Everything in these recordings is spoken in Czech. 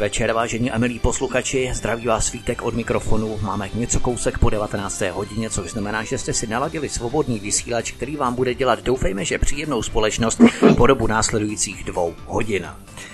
večer, vážení a milí posluchači, zdraví vás Vítek od mikrofonu. Máme něco kousek po 19. hodině, což znamená, že jste si naladili svobodný vysílač, který vám bude dělat, doufejme, že příjemnou společnost po dobu následujících 2 hodin.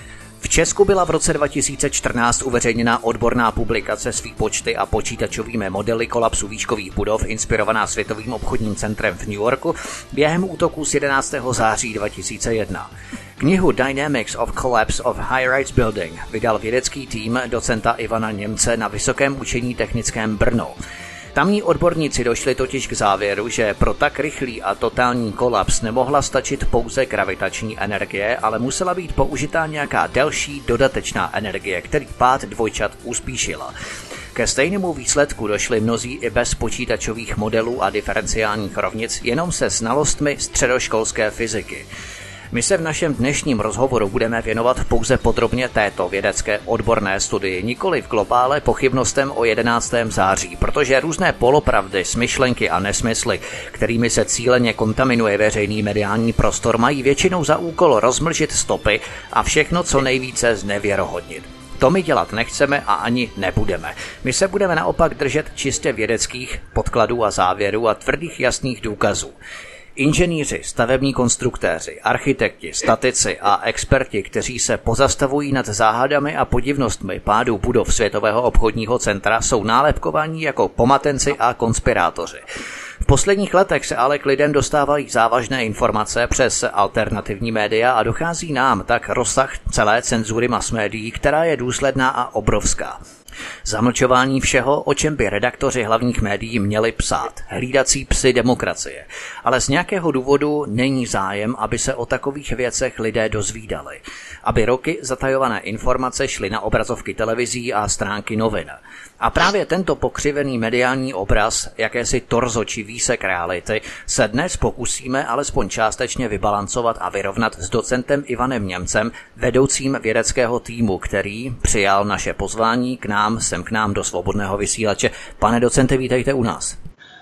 V Česku byla v roce 2014 uveřejněna odborná publikace s výpočty a počítačovými modely kolapsu výškových budov inspirovaná Světovým obchodním centrem v New Yorku během útoku z 11. září 2001. Knihu Dynamics of Collapse of High-Rise Building vydal vědecký tým docenta Ivana Němce na Vysokém učení technickém Brno. Tamní odborníci došli totiž k závěru, že pro tak rychlý a totální kolaps nemohla stačit pouze gravitační energie, ale musela být použitá nějaká delší dodatečná energie, který pád dvojčat uspíšila. Ke stejnému výsledku došli mnozí i bez počítačových modelů a diferenciálních rovnic, jenom se znalostmi středoškolské fyziky. My se v našem dnešním rozhovoru budeme věnovat pouze podrobně této vědecké odborné studii, nikoli v globále pochybnostem o 11. září, protože různé polopravdy, smyšlenky a nesmysly, kterými se cíleně kontaminuje veřejný mediální prostor, mají většinou za úkol rozmlžit stopy a všechno co nejvíce znevěrohodnit. To my dělat nechceme a ani nebudeme. My se budeme naopak držet čistě vědeckých podkladů a závěrů a tvrdých jasných důkazů. Inženýři, stavební konstruktéři, architekti, statici a experti, kteří se pozastavují nad záhadami a podivnostmi pádu budov Světového obchodního centra, jsou nálepkovaní jako pomatenci a konspirátoři. V posledních letech se ale k lidem dostávají závažné informace přes alternativní média a dochází nám tak rozsah celé cenzury masmédií, která je důsledná a obrovská. Zamlčování všeho, o čem by redaktoři hlavních médií měli psát. Hlídací psy demokracie. Ale z nějakého důvodu není zájem, aby se o takových věcech lidé dozvídali. Aby roky zatajované informace šly na obrazovky televizí a stránky novin. A právě tento pokřivený mediální obraz, jakési torzo či výsek reality, se dnes pokusíme alespoň částečně vybalancovat a vyrovnat s docentem Ivanem Němcem, vedoucím vědeckého týmu, který přijal naše pozvání k nám do svobodného vysílače. Pane docente, vítejte u nás.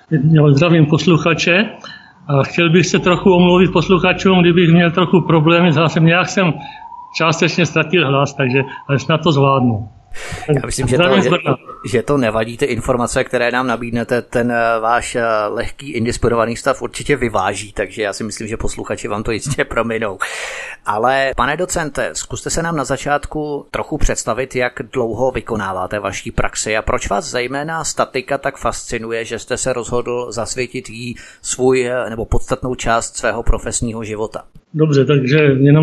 Já zdravím posluchače a chtěl bych se trochu omluvit posluchačům, kdybych měl trochu problémy s hlasem. Nějak jsem částečně ztratil hlas, takže ale snad to zvládnu. Já myslím, že to nevadí, ty informace, které nám nabídnete, ten váš lehký indisponovaný stav určitě vyváží, takže já si myslím, že posluchači vám to jistě prominou. Ale pane docente, zkuste se nám na začátku trochu představit, jak dlouho vykonáváte vaší praxi a proč vás zejména statika tak fascinuje, že jste se rozhodl zasvětit jí svůj nebo podstatnou část svého profesního života. Dobře, takže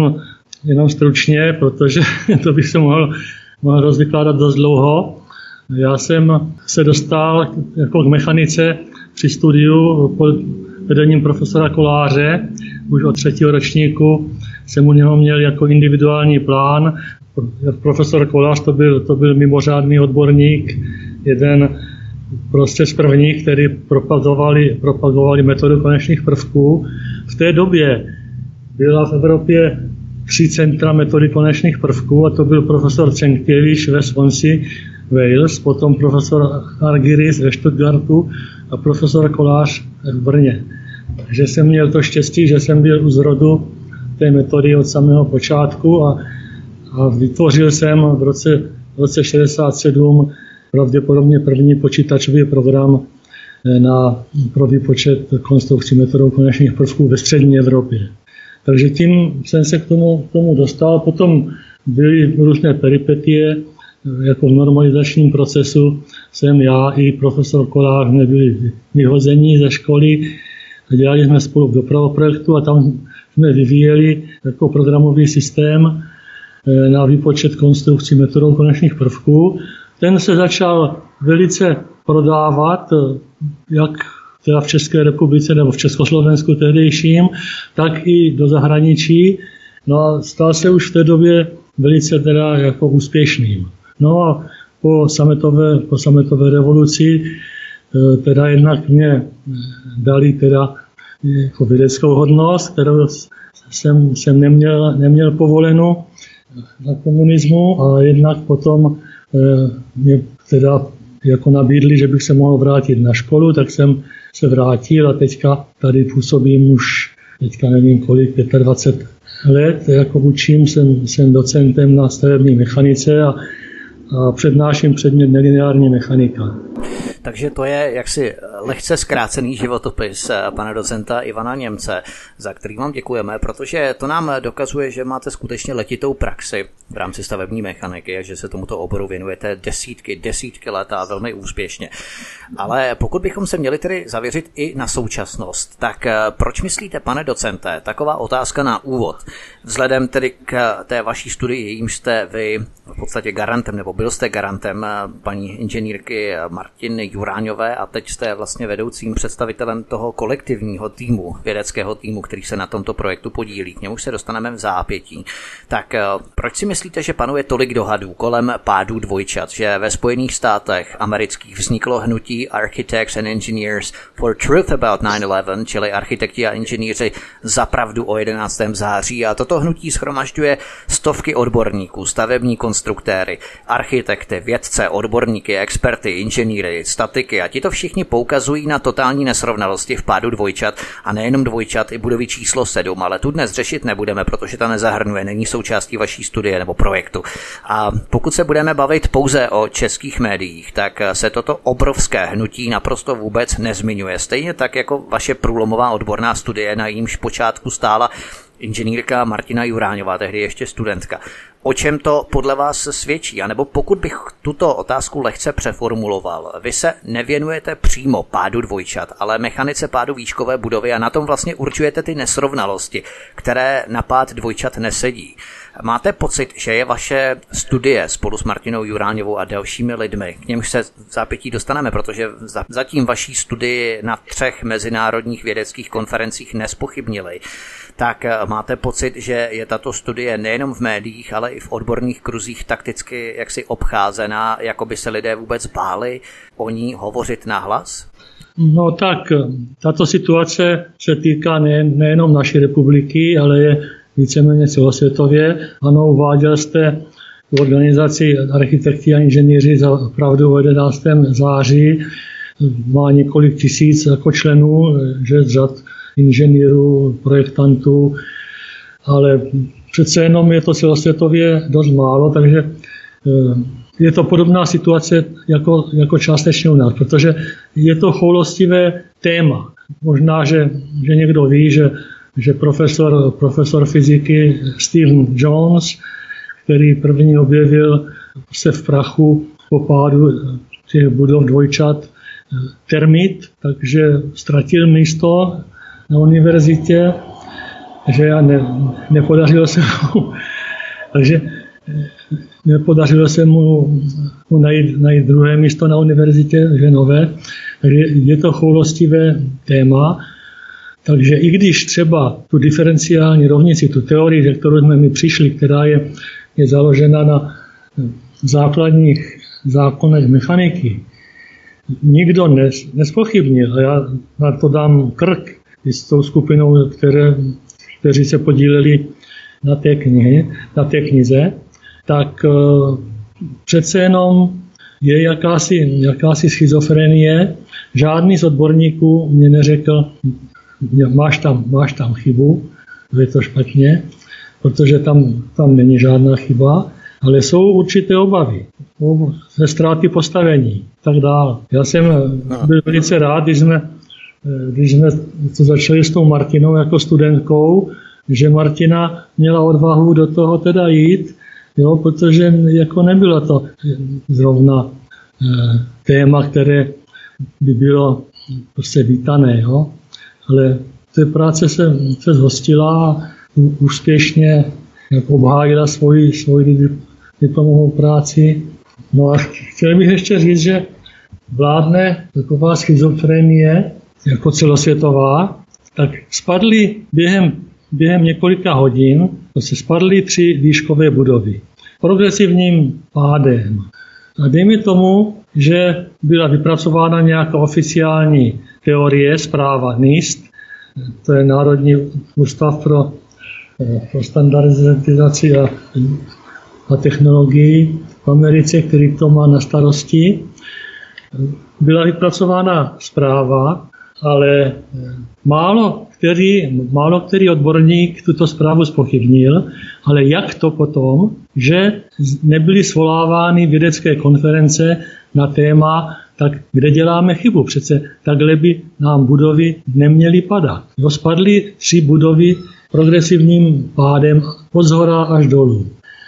jenom stručně, protože to bych se mohl rozvykládat dost dlouho. Já jsem se dostal jako k mechanice při studiu pod vedením profesora Koláře. Už od 3. ročníku jsem u něho měl jako individuální plán. Profesor Kolář to byl mimořádný odborník, jeden prostě z prvních, který propagovali metodu konečných prvků. V té době byla v Evropě 3 centra metody konečných prvků a to byl profesor Cenkěvič ve Swansea, Wales, potom profesor Argyris ve Stuttgartu a profesor Kolář v Brně. Takže jsem měl to štěstí, že jsem byl u zrodu té metody od samého počátku a vytvořil jsem v roce 67 pravděpodobně první počítačový program pro výpočet konstrukcí metodou konečných prvků ve střední Evropě. Takže tím jsem se k tomu dostal. Potom byly různé peripetie, jako v normalizačním procesu jsem já i profesor Kolář byli vyhození ze školy. Dělali jsme spolu v dopravoprojektu a tam jsme vyvíjeli jako programový systém na výpočet konstrukcí metodou konečných prvků. Ten se začal velice prodávat, jak teda v České republice nebo v Československu tehdejším, tak i do zahraničí. No a stal se už v té době velice teda jako úspěšným. No a po sametové revoluci teda jednak mě dali teda jako vědeckou hodnost, kterou jsem neměl povolenou za komunismu, a jednak potom mě teda jako nabídli, že bych se mohl vrátit na školu, tak jsem se vrátil a teďka tady působím už nevím kolik, 25 let, jako učím, jsem docentem na stavební mechanice a přednáším předmět nelineární mechanika. Takže to je jaksi lehce zkrácený životopis pana docenta Ivana Němce, za který vám děkujeme, protože to nám dokazuje, že máte skutečně letitou praxi v rámci stavební mechaniky a že se tomuto oboru věnujete desítky let a velmi úspěšně. Ale pokud bychom se měli tedy zavěřit i na současnost, tak proč myslíte, pane docente, taková otázka na úvod, vzhledem tedy k té vaší studii, jímž jste vy v podstatě garantem, nebo byl jste garantem paní inženýrky Martiny Juráňové a teď jste vlastně vedoucím představitelem toho kolektivního týmu, vědeckého týmu, který se na tomto projektu podílí. K němu se dostaneme v zápětí. Tak proč si myslíte, že panuje tolik dohadů kolem pádu dvojčat, že ve Spojených státech amerických vzniklo hnutí Architects and Engineers for Truth About 9/11, čili architekti a inženýři za pravdu o 11. září, a toto hnutí shromažďuje stovky odborníků, stavební konstruktéry, architekty, vědce, odborníky, experty, inženýry, statiky a tito všichni poukazují na totální nesrovnalosti v pádu dvojčat a nejenom dvojčat i budovy číslo 7, ale tu dnes řešit nebudeme, protože ta nezahrnuje, není součástí vaší studie nebo projektu. A pokud se budeme bavit pouze o českých médiích, tak se toto obrovské hnutí naprosto vůbec nezmiňuje. Stejně tak jako vaše průlomová odborná studie, na jímž počátku stála inženýrka Martina Juráňová, tehdy ještě studentka. O čem to podle vás svědčí? A nebo pokud bych tuto otázku lehce přeformuloval, vy se nevěnujete přímo pádu dvojčat, ale mechanice pádu výškové budovy a na tom vlastně určujete ty nesrovnalosti, které na pád dvojčat nesedí. Máte pocit, že je vaše studie spolu s Martinou Juráňovou a dalšími lidmi, k němž se v zápětí dostaneme, protože zatím vaší studii na 3 mezinárodních vědeckých konferencích nespochybnili, tak máte pocit, že je tato studie nejenom v médiích, ale i v odborných kruzích takticky jaksi obcházená, jako by se lidé vůbec báli o ní hovořit nahlas? No tak, tato situace se týká nejenom naší republiky, ale je víceméně celosvětově. Ano, uváděl jste v organizaci Architekti a inženýři za pravdu o 11. září, má několik tisíc jako členů, že z řad inženýrů, projektantů, ale přece jenom je to celosvětově dost málo, takže je to podobná situace jako částečně u nás, protože je to choulostivé téma. Možná, že někdo ví, že profesor fyziky Stephen Jones, který první objevil se v prachu po pádu těch budov dvojčat termit, takže ztratil místo na univerzitě, že nepodařilo se mu najít druhé místo na univerzitě, že nové. Takže je to choulostivé téma. Takže i když třeba tu diferenciální rovnici, tu teorii, ze kterou jsme my přišli, která je založena na základních zákonech mechaniky, nikdo nezpochybnil, a já na to dám krk s tou skupinou, kteří se podíleli na té knize, tak přece jenom je jakási schizofrenie. Žádný z odborníků mě neřekl, máš tam chybu, je to špatně, protože tam není žádná chyba, ale jsou určité obavy ze ztráty postavení, tak dále. Já jsem byl velice rád, když jsme to začali s tou Martinou jako studentkou, že Martina měla odvahu do toho teda jít, jo, protože jako nebylo to zrovna téma, které by bylo prostě vítané, jo. Ale té práce se zhostila a úspěšně obhájila svoji diplomovou práci. No a chtěl bych ještě říct, že vládne taková schizofrenie jako celosvětová, tak spadly během několika hodin, spadly 3 výškové budovy progresivním pádem. A dejme tomu, že byla vypracována nějaká oficiální teorie, zpráva NIST, to je Národní ústav pro standardizaci a technologii v Americe, který to má na starosti. Byla vypracována zpráva ale málo který odborník tuto zprávu zpochybnil, ale jak to potom, že nebyly svolávány vědecké konference na téma, tak kde děláme chybu? Přece takhle by nám budovy neměly padat. Spadly 3 budovy progresivním pádem od zhora až dolů.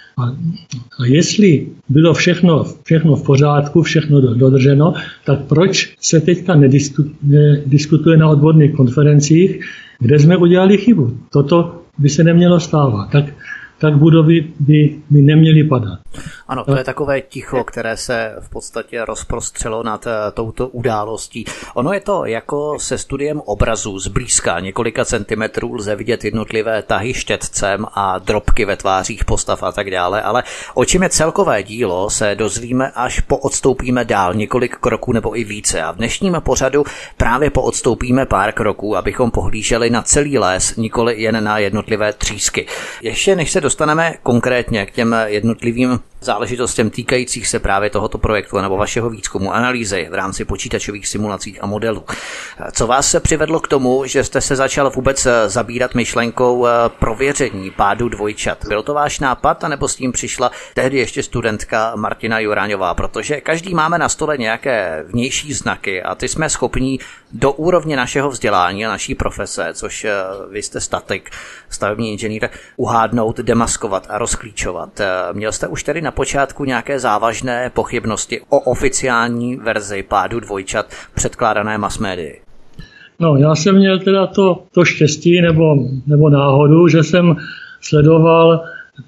A jestli bylo všechno v pořádku, všechno dodrženo, tak proč se teďka nediskutuje na odborných konferencích, kde jsme udělali chybu? Toto by se nemělo stávat. Tak budovy by neměly padat. Ano, to je takové ticho, které se v podstatě rozprostřelo nad touto událostí. Ono je to jako se studiem obrazů zblízka několika centimetrů lze vidět jednotlivé tahy štětcem a drobky ve tvářích postav a tak dále, ale o čem je celkové dílo, se dozvíme, až poodstoupíme dál několik kroků nebo i více. A v dnešním pořadu právě poodstoupíme pár kroků, abychom pohlíželi na celý les, nikoli jen na jednotlivé třísky. Ještě než se dostaneme konkrétně k těm jednotlivým záležitostem týkajících se právě tohoto projektu nebo vašeho výzkumu, analýzy v rámci počítačových simulací a modelů. Co vás se přivedlo k tomu, že jste se začal vůbec zabírat myšlenkou prověření pádu dvojčat? Byl to váš nápad, anebo s tím přišla tehdy ještě studentka Martina Juráňová? Protože každý máme na stole nějaké vnější znaky a ty jsme schopní do úrovně našeho vzdělání a naší profese, což vy jste statik, stavební inženýr, uhádnout, demaskovat a rozklíčovat. Měl jste už tedy na počátku nějaké závažné pochybnosti o oficiální verzi pádu dvojčat předkládané masmédii? No, já jsem měl teda to štěstí nebo náhodu, že jsem sledoval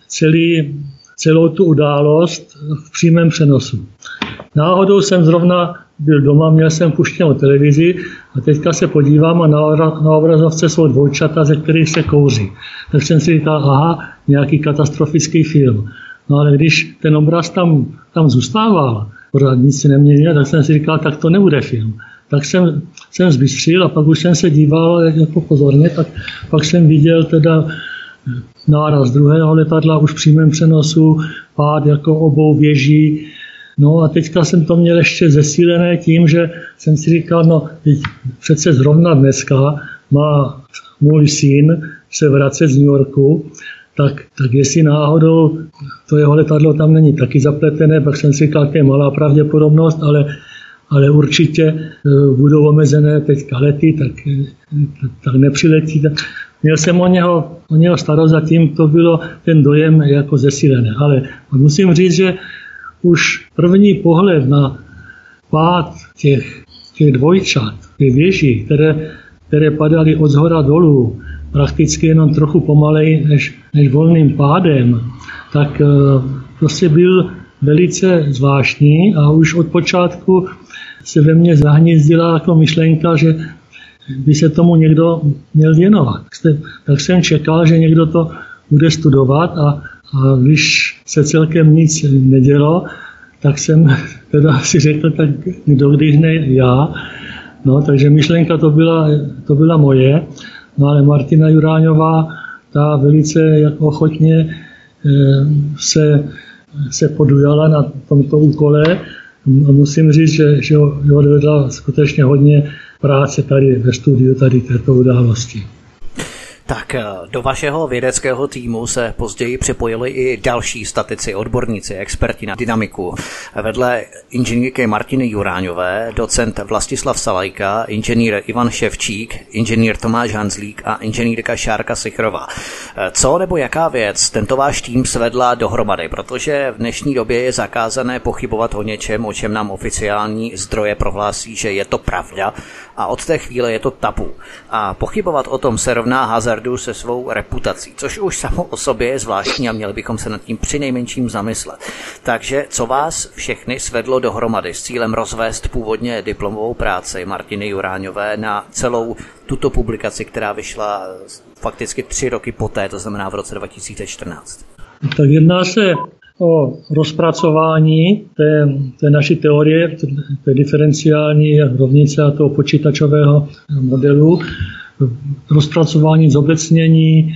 celou tu událost v přímém přenosu. Náhodou jsem zrovna byl doma, měl jsem puštěnou televizi a teďka se podívám a na obrazovce jsou dvojčata, ze kterých se kouří. Tak jsem si říkal, aha, nějaký katastrofický film. No ale když ten obraz tam zůstával, pořád nic se neměnilo, tak jsem si říkal, tak to nebude film. Tak jsem zbystřil a pak už jsem se díval jako pozorně, tak pak jsem viděl teda náraz druhého letadla už v přímém přenosu, pád jako obou věží. No a teďka jsem to měl ještě zesílené tím, že jsem si říkal, no teď přece zrovna dneska má můj syn se vracet z New Yorku, tak jestli náhodou to jeho letadlo tam není taky zapletené, pak jsem si říkal, to je malá pravděpodobnost, ale určitě budou omezené teďka lety, tak nepřiletí. Měl jsem o něho starost, zatím to bylo ten dojem jako zesílené. Ale musím říct, že už první pohled na pád těch dvojčat, těch věží, které padaly od zhora dolů, prakticky jenom trochu pomalej než volným pádem, tak prostě byl velice zvláštní a už od počátku se ve mně zahnízdila jako myšlenka, že by se tomu někdo měl věnovat. Tak jsem čekal, že někdo to bude studovat a když se celkem nic nedělo, tak jsem teda si řekl, tak kdo když ne já. No, takže myšlenka to byla moje. No ale Martina Juráňová, ta velice jako ochotně se podujala na tomto úkole. A musím říct, že odvedla skutečně hodně práce tady ve studiu tady této události. Tak do vašeho vědeckého týmu se později připojili i další statici, odborníci, experti na dynamiku. Vedle inženýrky Martiny Juráňové, docent Vlastislav Salajka, inženýr Ivan Ševčík, inženýr Tomáš Hanzlík a inženýrka Šárka Sichrová. Co nebo jaká věc tento váš tým svedla dohromady? Protože v dnešní době je zakázané pochybovat o něčem, o čem nám oficiální zdroje prohlásí, že je to pravda, a od té chvíle je to tabu. A pochybovat o tom se rovná hazardu se svou reputací, což už samo o sobě je zvláštní a měli bychom se nad tím přinejmenším zamyslet. Takže co vás všechny svedlo dohromady s cílem rozvést původně diplomovou práci Martiny Juráňové na celou tuto publikaci, která vyšla fakticky 3 roky poté, to znamená v roce 2014? Tak jedná se o rozpracování té naší teorie, té diferenciální rovnice a toho počítačového modelu, rozpracování, zobecnění.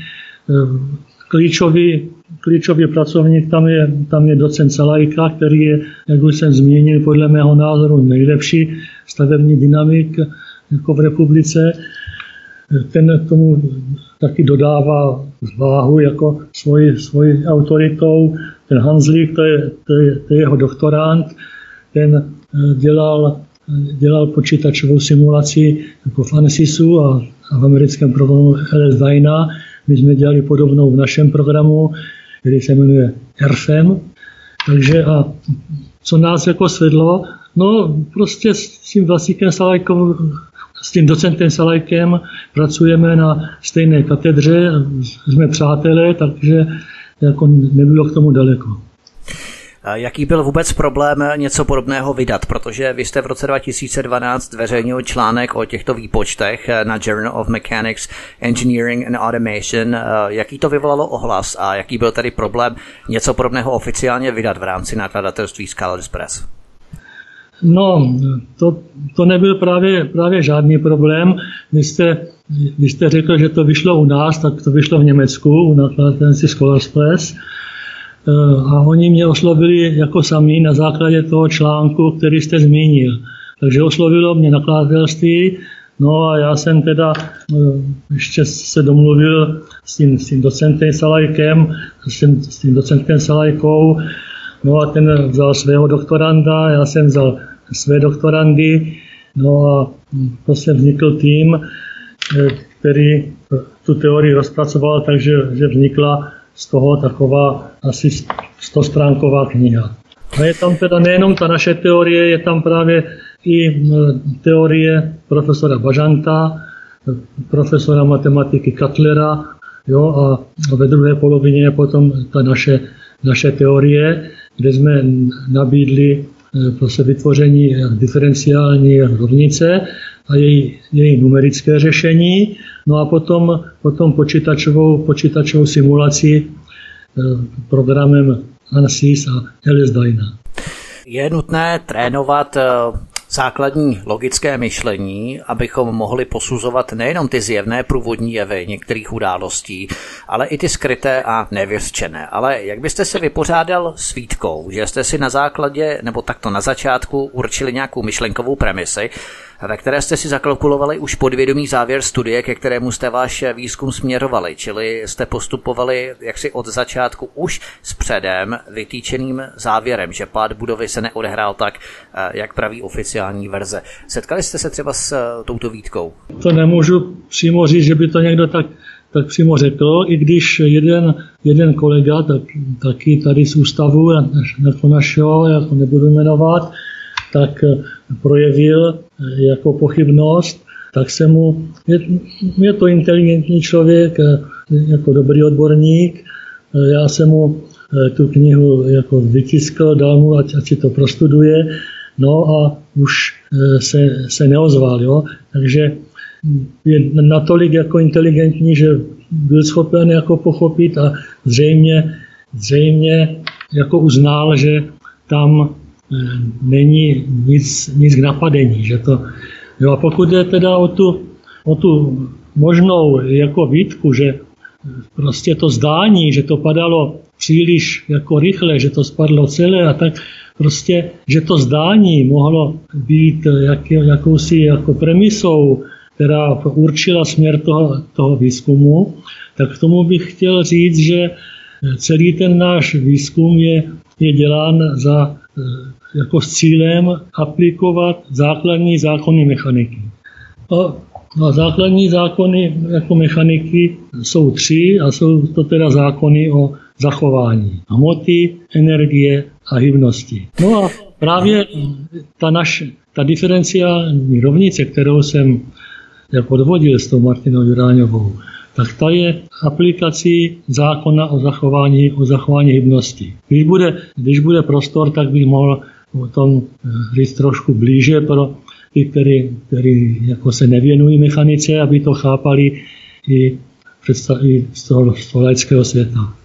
Klíčový pracovník tam je docent Salajka, který je, jak už jsem zmínil, podle mého názoru nejlepší stavební dynamik jako v republice. Ten tomu taky dodává váhu jako svojí autoritou. Ten Hanzlík, to je jeho doktorant, ten dělal počítačovou simulaci jako v ANSYSu a v americkém programu LS-DYNA. My jsme dělali podobnou v našem programu, který se jmenuje RFEM. Takže a co nás jako svedlo, no prostě s tím Vlastíkem Salajkou, s tím docentem Salajkem pracujeme na stejné katedře, jsme přátelé, takže jako nebylo k tomu daleko. Jaký byl vůbec problém něco podobného vydat? Protože vy jste v roce 2012 zveřejnil článek o těchto výpočtech na Journal of Mechanics, Engineering and Automation. Jaký to vyvolalo ohlas a jaký byl tady problém něco podobného oficiálně vydat v rámci nakladatelství Scholars Press? No, to nebyl právě žádný problém. Vy jste řekl, že to vyšlo u nás, tak to vyšlo v Německu, u nakladatelství Scholars Press. A oni mě oslovili jako sami na základě toho článku, který jste zmínil. Takže oslovilo mě nakladatelství, no a já jsem teda ještě se domluvil s tím docentem Salajkem, s tím docentem Salajkou, no a ten vzal svého doktoranda, já jsem vzal své doktorandy, no a prostě vznikl tým, který tu teorii rozpracoval, takže vznikla z toho taková asi 100stránková kniha. A je tam teda nejenom ta naše teorie, je tam právě i teorie profesora Bažanta, profesora matematiky Cutlera, jo, a ve druhé polovině je potom ta naše teorie, kde jsme nabídli prostě vytvoření diferenciální rovnice a její numerické řešení, no a potom počítačovou simulaci programem ANSYS a LS-DYNA. Je nutné trénovat základní logické myšlení, abychom mohli posuzovat nejenom ty zjevné průvodní jevy některých událostí, ale i ty skryté a nevyřčené. Ale jak byste se vypořádal s výtkou, že jste si na základě, nebo takto na začátku určili nějakou myšlenkovou premisi, ve které jste si zakalkulovali už podvědomý závěr studie, ke kterému jste váš výzkum směrovali, čili jste postupovali jaksi od začátku už s předem vytýčeným závěrem, že pád budovy se neodehrál tak, jak praví oficiální verze. Setkali jste se třeba s touto výtkou? To nemůžu přímo říct, že by to někdo tak přímo řekl, i když jeden kolega, taky tady z ústavu, jako našeho, jako nebudu jmenovat, tak projevil jako pochybnost, tak se je to inteligentní člověk, jako dobrý odborník, já jsem mu tu knihu jako vytiskl, dal mu, ať si to prostuduje, no a už se neozval, jo, takže je natolik jako inteligentní, že byl schopen jako pochopit a zřejmě jako uznal, že tam není nic k napadení. Že to, jo, a pokud je teda o tu možnou jako výtku, že prostě to zdání, že to padalo příliš jako rychle, že to spadlo celé a tak prostě, že to zdání mohlo být jakousi jako premisou, která určila směr toho výzkumu, tak k tomu bych chtěl říct, že celý ten náš výzkum je dělán jako s cílem aplikovat základní zákony mechaniky. A základní zákony jako mechaniky jsou 3 a jsou to teda zákony o zachování hmoty, energie a hybnosti. No a právě ta diferenciální rovnice, kterou jsem jako odvodil s tou Martinou Juráňovou, tak ta je aplikací zákona o zachování hybnosti. Když bude prostor, tak bych mohl o tom říct trošku blíže pro ty, kteří jako se nevěnují mechanice, aby to chápali i z toho laického světa.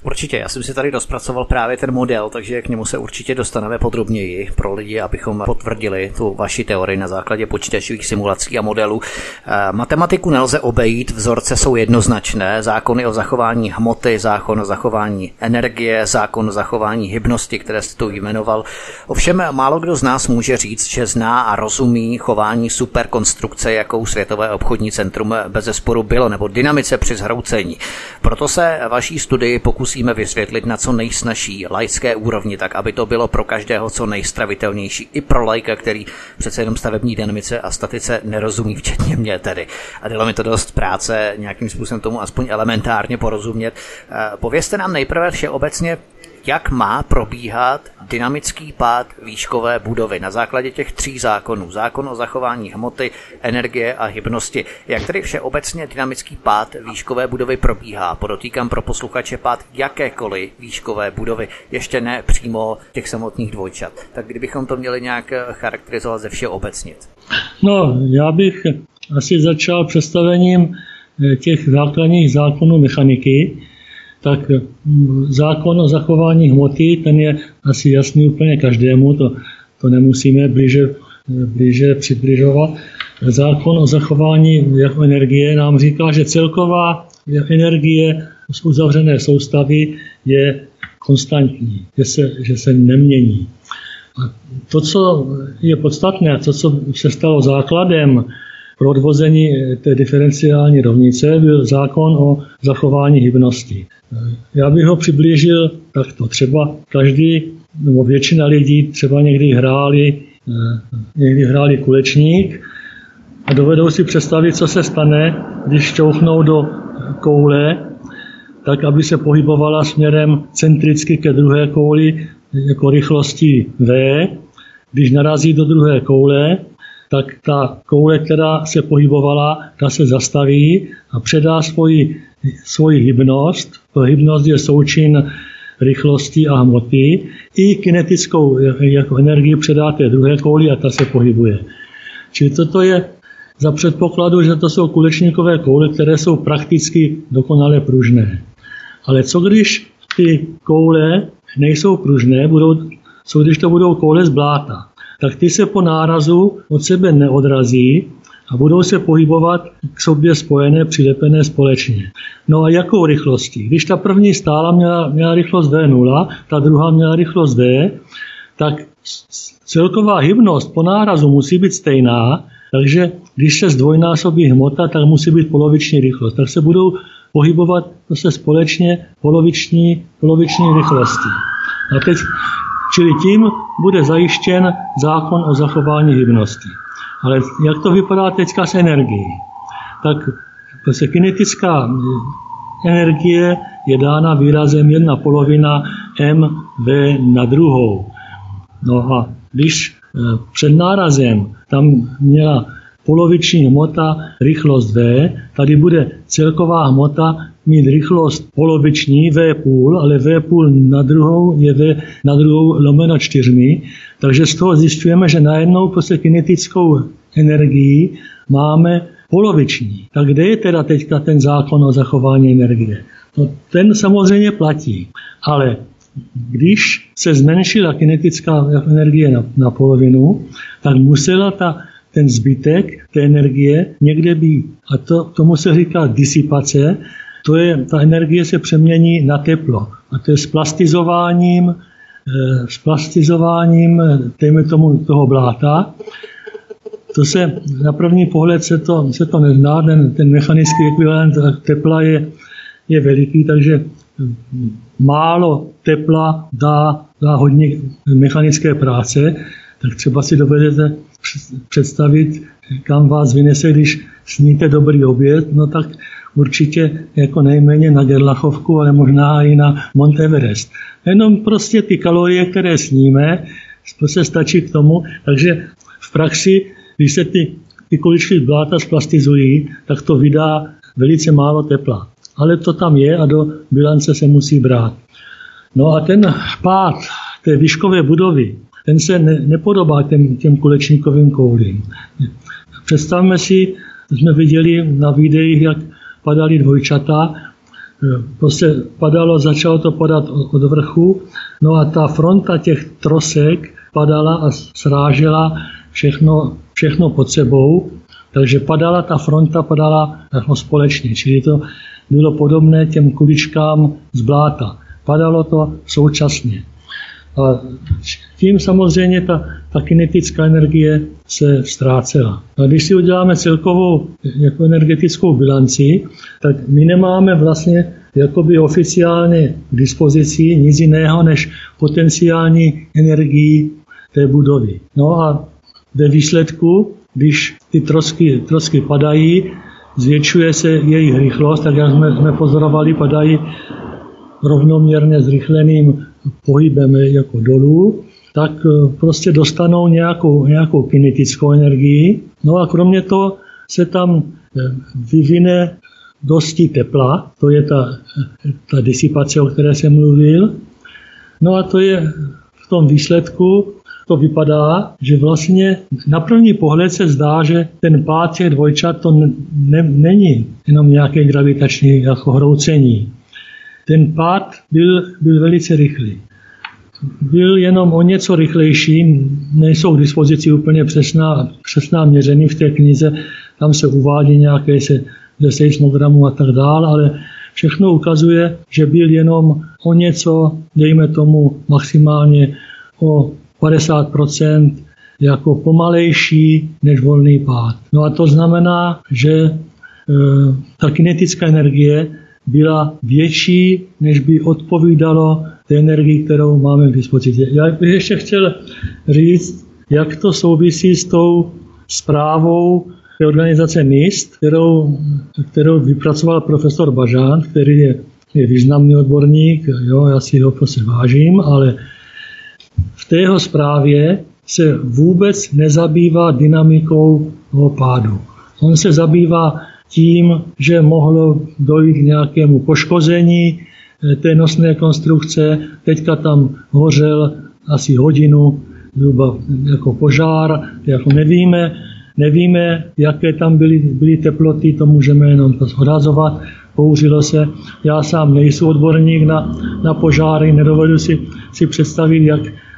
Určitě, já jsem si tady rozpracoval právě ten model, takže k němu se určitě dostaneme podrobněji pro lidi, abychom potvrdili tu vaši teorii na základě počítačových simulací a modelů. Matematiku nelze obejít, vzorce jsou jednoznačné, zákony o zachování hmoty, zákon o zachování energie, zákon o zachování hybnosti, které jste tu jmenoval. Ovšem málo kdo z nás může říct, že zná a rozumí chování superkonstrukce, jakou Světové obchodní centrum bezesporu bylo, nebo dynamice při zhroucení. Proto se vaší studii pokusíme vysvětlit na co nejsnažší laické úrovni, tak aby to bylo pro každého co nejstravitelnější, i pro laika, který přece jenom stavební dynamice a statice nerozumí, včetně mě tedy. A dalo mi to dost práce nějakým způsobem tomu aspoň elementárně porozumět. Povězte nám nejprve všeobecně, jak má probíhat dynamický pád výškové budovy na základě těch 3 zákonů. Zákon o zachování hmoty, energie a hybnosti. Jak tedy všeobecně dynamický pád výškové budovy probíhá? Podotýkám pro posluchače pád jakékoliv výškové budovy, ještě ne přímo těch samotných dvojčat. Tak kdybychom to měli nějak charakterizovat ze všeobecnit. No, já bych asi začal představením těch základních zákonů mechaniky. Tak zákon o zachování hmoty, ten je asi jasný úplně každému, to nemusíme blíže přibližovat. Zákon o zachování energie nám říká, že celková energie z uzavřené soustavy je konstantní, že se nemění. A to, co je podstatné, to, co se stalo základem pro odvození té diferenciální rovnice, byl zákon o zachování hybnosti. Já bych ho přiblížil takto. Třeba každý, nebo většina lidí třeba někdy hráli kulečník a dovedou si představit, co se stane, když šťouchnou do koule, tak aby se pohybovala směrem centricky ke druhé kouli jako rychlostí v. Když narazí do druhé koule, tak ta koule, která se pohybovala, ta se zastaví a předá svoji hybnost. Hybnost je součin rychlosti a hmoty. I kinetickou jako energii předá té druhé kouli a ta se pohybuje. Čili toto je za předpokladu, že to jsou kulečníkové koule, které jsou prakticky dokonale pružné. Ale co když ty koule nejsou pružné, když to budou koule z bláta, tak ty se po nárazu od sebe neodrazí a budou se pohybovat k sobě spojené, přilepené společně. No a jakou rychlostí? Když ta první stála měla rychlost V0, ta druhá měla rychlost V, tak celková hybnost po nárazu musí být stejná, takže když se zdvojnásobí hmota, tak musí být poloviční rychlost. Tak se budou pohybovat zase společně poloviční rychlosti. A teď, čili tím bude zajištěn zákon o zachování hybnosti. Ale jak to vypadá teďka s energií? Tak se kinetická energie je dána výrazem 1/2 mv na druhou. No a když před nárazem tam měla poloviční hmota rychlost v, tady bude celková hmota mít rychlost poloviční v,5, ale v,5 na druhou je v na druhou lomeno 4, takže z toho zjišťujeme, že najednou prostě kinetickou energii máme poloviční. Tak kde je teda teďka ten zákon o zachování energie? No, ten samozřejmě platí, ale když se zmenšila kinetická energie na polovinu, tak musela ten zbytek té energie někde být. A tomu se říká disipace. Ta energie se přemění na teplo. A to je s plastizováním dejme tomu toho bláta. To se na první pohled se to nezná, ten mechanický ekvivalent tepla je veliký, takže málo tepla dá hodně mechanické práce, tak třeba si dovedete představit, kam vás vynese, když sníte dobrý oběd, no tak určitě jako nejméně na Gerlachovku, ale možná i na Mount Everest. Jenom prostě ty kalorie, které sníme, se stačí k tomu, takže v praxi, když se ty kuličky bláta splastizují, tak to vydá velice málo tepla. Ale to tam je a do bilance se musí brát. No a ten pád té výškové budovy, ten se nepodobá těm kulečníkovým koulím. Představme si, jsme viděli na videích, jak padaly dvojčata, prostě padalo, začalo to padat od vrchu, no a ta fronta těch trosek padala a srážela všechno pod sebou, takže ta fronta padala jako společně, čili to bylo podobné těm kuličkám z bláta. Padalo to současně. A tím samozřejmě ta kinetická energie se ztrácela. A když si uděláme celkovou jako energetickou bilanci, tak my nemáme vlastně jakoby oficiálně k dispozici nic jiného než potenciální energii té budovy. No a ve výsledku, když ty trosky padají, zvětšuje se jejich rychlost, tak jak jsme pozorovali, padají rovnoměrně zrychleným pohybem jako dolů, tak prostě dostanou nějakou kinetickou energii. No a kromě toho se tam vyvine dosti tepla, to je ta disipace, o které jsem mluvil. No a to je v tom výsledku, to vypadá, že vlastně na první pohled se zdá, že ten pád těch dvojčat to není jenom nějaké gravitační jako hroucení. Ten pád byl velice rychlý. Byl jenom o něco rychlejší, nejsou k dispozici úplně přesná měření v té knize, tam se uvádí nějaké ze seismogramů a tak dále, ale všechno ukazuje, že byl jenom o něco, dejme tomu maximálně o 50% jako pomalejší než volný pád. No a to znamená, že ta kinetická energie byla větší, než by odpovídalo té energii, kterou máme k dispozici. Já bych ještě chtěl říct, jak to souvisí s tou zprávou té organizace NIST, kterou vypracoval profesor Bažant, který je významný odborník, jo, já si ho prostě vážím, ale v té jeho zprávě se vůbec nezabývá dynamikou toho pádu. On se zabývá tím, že mohlo dojít k nějakému poškození té nosné konstrukce. Teďka tam hořel asi hodinu zhruba jako požár, jako nevíme, jaké tam byly teploty, to můžeme jenom odhadovat. Použilo se, já sám nejsem odborník na požáry, nedovedu si představit,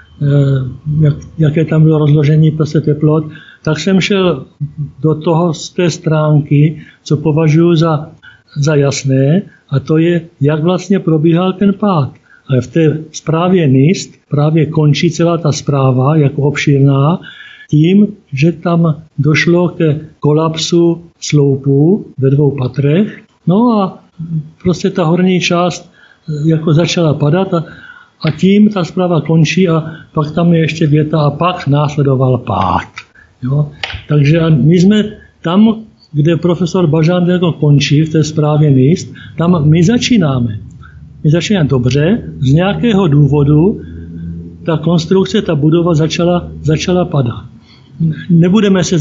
jaké tam bylo rozložení prostě teplot, tak jsem šel do toho z té stránky, co považuji za jasné, a to je, jak vlastně probíhal ten pád. Ale v té zprávě NIST právě končí celá ta zpráva jako obšírná tím, že tam došlo ke kolapsu sloupů ve 2 patrech. No a prostě ta horní část jako začala padat a tím ta zpráva končí a pak tam je ještě věta a pak následoval pád. Jo? Takže my jsme tam, kde profesor Bažant jako končí v té zprávě NIST, tam my začínáme. My začínáme dobře, z nějakého důvodu ta konstrukce, ta budova začala padat. Nebudeme se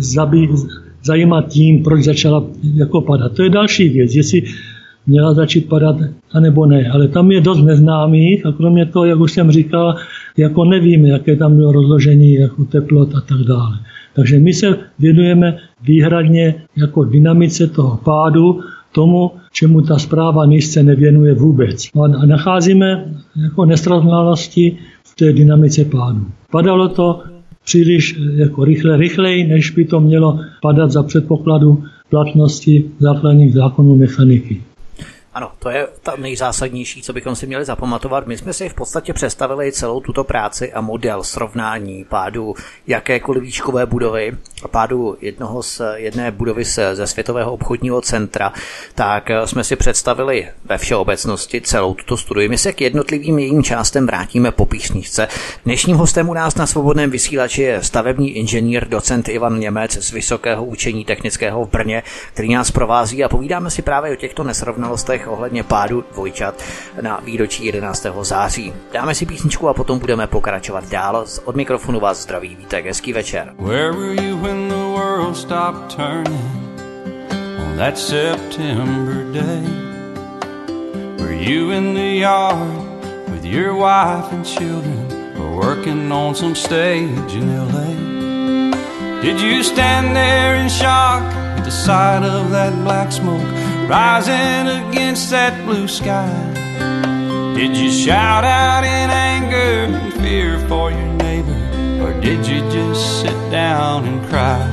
zajímat tím, proč začala jako padat. To je další věc, jestli měla začít padat, anebo ne. Ale tam je dost neznámých a kromě toho, jak už jsem říkal, jako nevíme, jaké tam bylo rozložení jako teplot a tak dále. Takže my se věnujeme výhradně jako dynamice toho pádu, tomu, čemu ta zpráva NIST se nevěnuje vůbec. A nacházíme jako nesrovnalosti v té dynamice pádu. Padalo to příliš jako rychleji, než by to mělo padat za předpokladu platnosti základních zákonů mechaniky. Ano, to je ta nejzásadnější, co bychom si měli zapamatovat. My jsme si v podstatě představili celou tuto práci a model srovnání pádu jakékoliv výškové budovy a pádu jedné budovy ze Světového obchodního centra, tak jsme si představili ve všeobecnosti celou tuto studii. My se k jednotlivým jejím částem vrátíme po písničce. Dnešním hostem u nás na Svobodném vysílači je stavební inženýr, docent Ivan Němec z Vysokého učení technického v Brně, který nás provází a povídáme si právě o těchto nesrovnalostech ohledně pádu dvojčat na výročí 11. září. Dáme si písničku a potom budeme pokračovat dál. Od mikrofonu vás zdraví Vítek, hezký večer. Where were you when the world stopped turning on that September day? Were you in the yard with your wife and children or working on some stage in LA? Did you stand there in shock at the sight of that black smoke rising against that blue sky? Did you shout out in anger and fear for your neighbor, or did you just sit down and cry?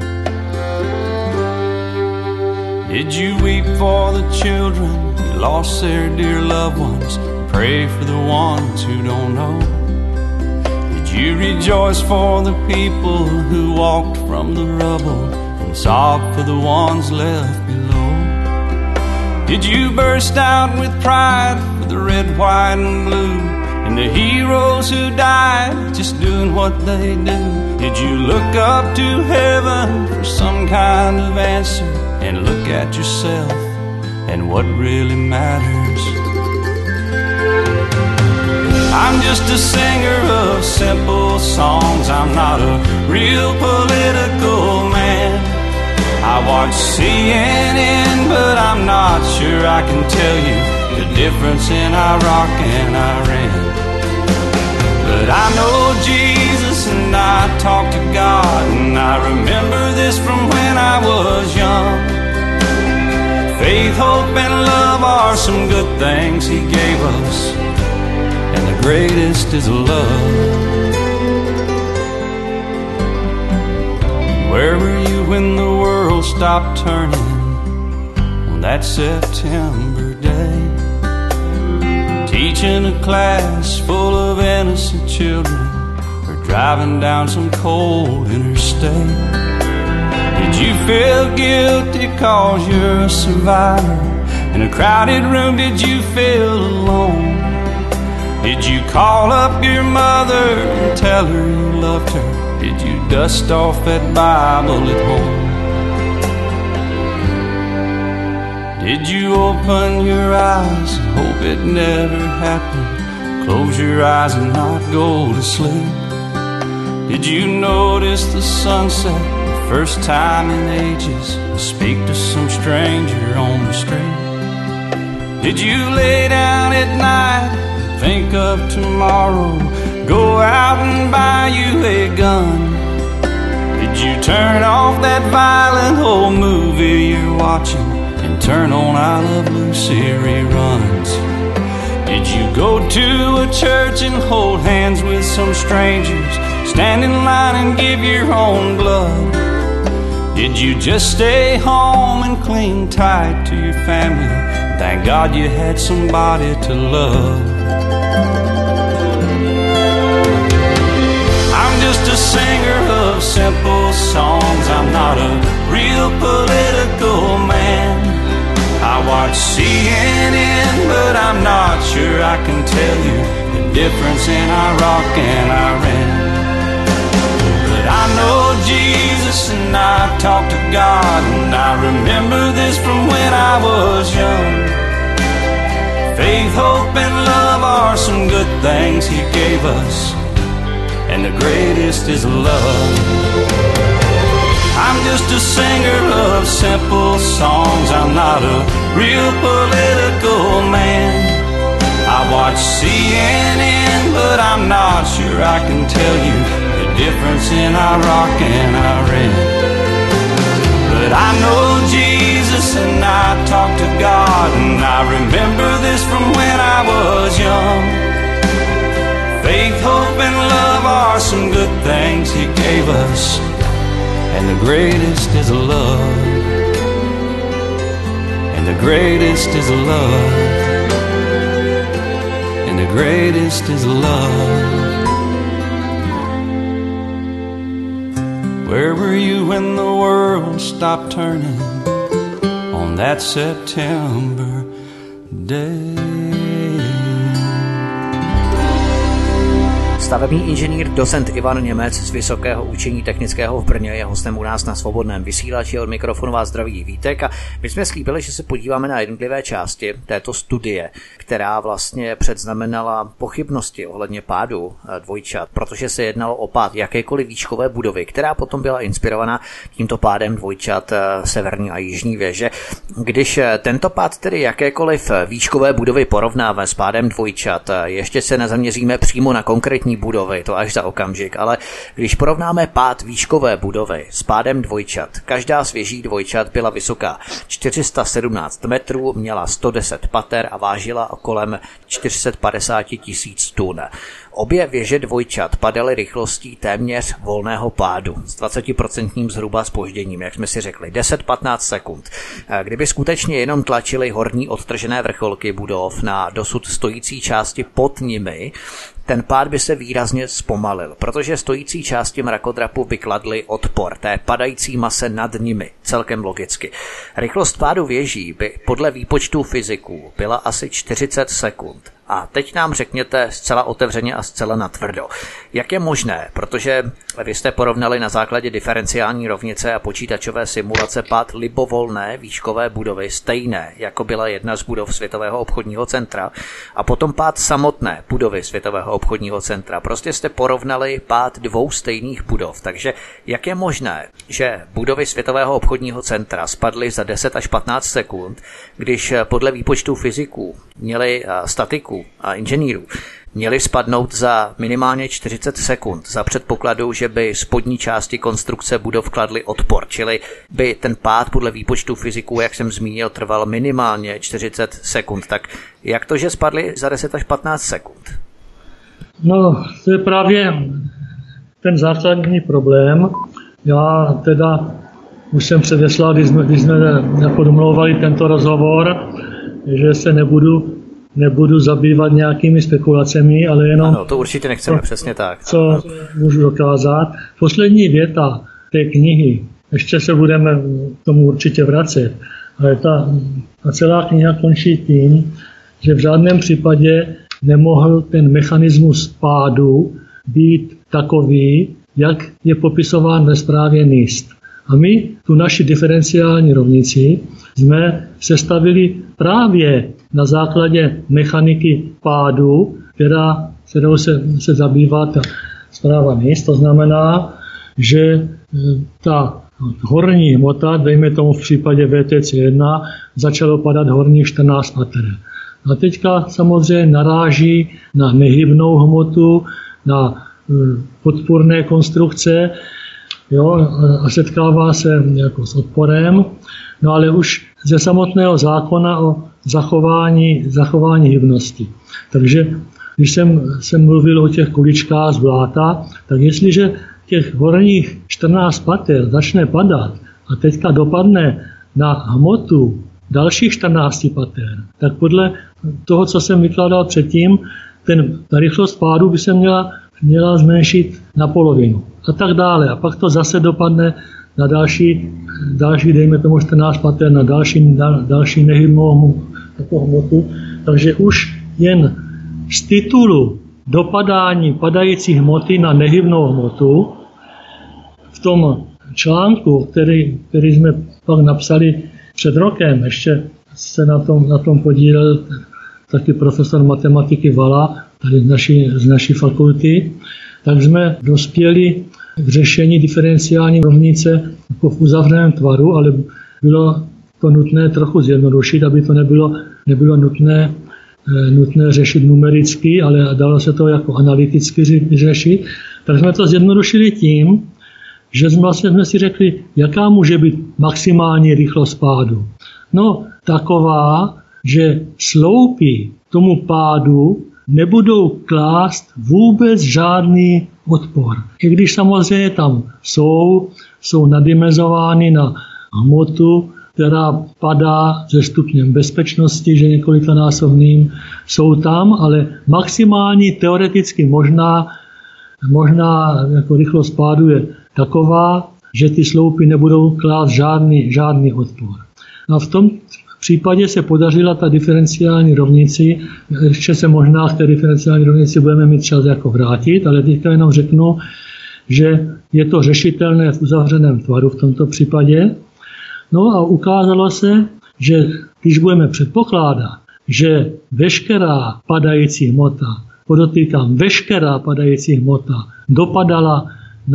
Did you weep for the children who lost their dear loved ones, pray for the ones who don't know? Did you rejoice for the people who walked from the rubble and sob for the ones left below? Did you burst out with pride for the red, white, and blue, and the heroes who died just doing what they do? Did you look up to heaven for some kind of answer and look at yourself and what really matters? I'm just a singer of simple songs. I'm not a real political man. I watch CNN, but I'm not sure I can tell you the difference in Iraq and Iran. But I know Jesus and I talk to God, and I remember this from when I was young. Faith, hope, and love are some good things He gave us, and the greatest is love. Where were you when the world stopped turning on that September day? Teaching a class full of innocent children, or driving down some cold interstate? Did you feel guilty cause you're a survivor? In a crowded room, did you feel alone? Did you call up your mother and tell her you loved her? Did you dust off that Bible at home? Did you open your eyes and hope it never happened? Close your eyes and not go to sleep? Did you notice the sunset the first time in ages and speak to some stranger on the street? Did you lay down at night and think of tomorrow? Go out and buy you a gun? Did you turn off that violent old movie you're watching and turn on I Love Lucy reruns? Did you go to a church and hold hands with some strangers, stand in line and give your own blood? Did you just stay home and cling tight to your family? Thank God you had somebody to love. I'm just a singer of simple songs. I'm not a real political man. I watch CNN, but I'm not sure I can tell you the difference in Iraq and Iran. But I know Jesus and I talk to God, and I remember this from when I was young. Faith, hope, and love are some good things He gave us, and the greatest is love. I'm just a singer of simple songs. I'm not a real political man. I watch CNN, but I'm not sure I can tell you the difference in Iraq and Iran. But I know Jesus and I talk to God, and I remember this from when I was young. Faith, hope, and love are some good things He gave us, and the greatest is love. And the greatest is love. And the greatest is love. Where were you when the world stopped turning on that September day? Stavební inženýr docent Ivan Němec z Vysokého učení technického v Brně je hostem u nás na Svobodném vysílači. Od mikrofonu vás zdraví Vítek a my jsme slíbili, že se podíváme na jednotlivé části této studie, která vlastně předznamenala pochybnosti ohledně pádu dvojčat, protože se jednalo o pád jakékoliv výškové budovy, která potom byla inspirovaná tímto pádem dvojčat severní a jižní věže. Když tento pád tedy jakékoliv výškové budovy porovnáme s pádem dvojčat, ještě se nezaměříme přímo na konkrétní budovy, to až za okamžik, ale když porovnáme pád výškové budovy s pádem dvojčat, každá z věží dvojčat byla vysoká 417 metrů, měla 110 pater a vážila kolem 450 000 tun. Obě věže dvojčat padaly rychlostí téměř volného pádu s 20% zhruba zpožděním, jak jsme si řekli, 10-15 sekund. Kdyby skutečně jenom tlačili horní odtržené vrcholky budov na dosud stojící části pod nimi, ten pád by se výrazně zpomalil, protože stojící části mrakodrapu vykladly odpor té padající mase nad nimi, celkem logicky. Rychlost pádu věží by podle výpočtů fyziků byla asi 40 sekund. A teď nám řekněte zcela otevřeně a zcela natvrdo, jak je možné, protože vy jste porovnali na základě diferenciální rovnice a počítačové simulace pád libovolné výškové budovy stejné, jako byla jedna z budov Světového obchodního centra, a potom pád samotné budovy Světového obchodního centra. Prostě jste porovnali pád dvou stejných budov. Takže jak je možné, že budovy Světového obchodního centra spadly za 10 až 15 sekund, když podle výpočtů fyziků měli statiků a inženýrů měli spadnout za minimálně 40 sekund za předpokladu, že by spodní části konstrukce budov kladly odpor, čili by ten pád podle výpočtu fyziků, jak jsem zmínil, trval minimálně 40 sekund. Tak jak to, že spadly za 10 až 15 sekund? No, to je právě ten základní problém. Já teda už jsem předeslal, když jsme domlouvali tento rozhovor, že se nebudu zabývat nějakými spekulacemi, ale jenom... Ano, to určitě nechceme, přesně tak. Co můžu dokázat. Poslední věta té knihy, ještě se budeme k tomu určitě vracet, ale ta celá kniha končí tím, že v žádném případě nemohl ten mechanismus pádu být takový, jak je popisován ve zprávě NIST. A my tu naši diferenciální rovnici jsme sestavili právě na základě mechaniky pádu, kterou se zabývá ta zpráva NIST. To znamená, že ta horní hmota, dejme tomu v případě VTC1, začalo padat horní 14 pater. A teďka samozřejmě naráží na nehybnou hmotu, na podpůrné konstrukce, jo, a setkává se jako s odporem, no ale už ze samotného zákona o zachování hybnosti. Takže když jsem mluvil o těch kuličkách z bláta, tak jestliže těch horních 14 pater začne padat a teďka dopadne na hmotu dalších 14 pater, tak podle toho, co jsem vykládal předtím, ta rychlost pádu by se měla zmenšit na polovinu a tak dále. A pak to zase dopadne na další dejme tomu 14 pater, na další nehybnou hmotu. Takže už jen z titulu dopadání padající hmoty na nehybnou hmotu v tom článku, který jsme pak napsali před rokem, ještě se na tom podílel taky profesor matematiky Vala, tady z naší fakulty, tak jsme dospěli k řešení diferenciální rovnice jako v uzavřeném tvaru, ale bylo to nutné trochu zjednodušit, aby to nebylo nutné řešit numericky, ale dalo se to jako analyticky řešit. Tak jsme to zjednodušili tím, že jsme si řekli, jaká může být maximální rychlost pádu. No, taková, že sloupy tomu pádu nebudou klást vůbec žádný odpor. I když samozřejmě tam jsou nadimenzovány na hmotu, která padá se stupněm bezpečnosti, že několikanásobným, jsou tam, ale maximální teoreticky možná jako rychlost pádu je taková, že ty sloupy nebudou klást žádný odpor. A v tom případě se podařila ta diferenciální rovnici, ještě se možná k té diferenciální rovnici budeme mít čas jako vrátit, ale teďka jenom řeknu, že je to řešitelné v uzavřeném tvaru v tomto případě. No a ukázalo se, že když budeme předpokládat, že veškerá padající hmota, podotýkám, veškerá padající hmota dopadala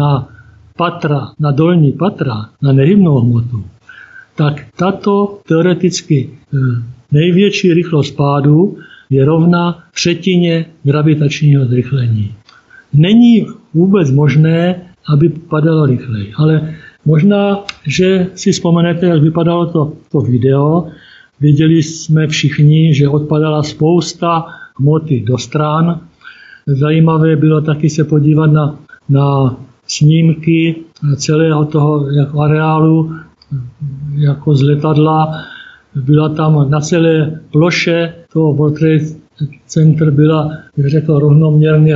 na dolní patra, na nehybnou hmotu, tak tato teoreticky největší rychlost pádu je rovna třetině gravitačního zrychlení. není vůbec možné, aby padalo rychleji. Ale možná, že si vzpomenete, jak vypadalo to video. Viděli jsme všichni, že odpadala spousta hmoty do stran. Zajímavé bylo taky se podívat na snímky celého toho jako areálu, jako z letadla. Byla tam na celé ploše toho World Trade Center byla, jak řekl, rovnoměrně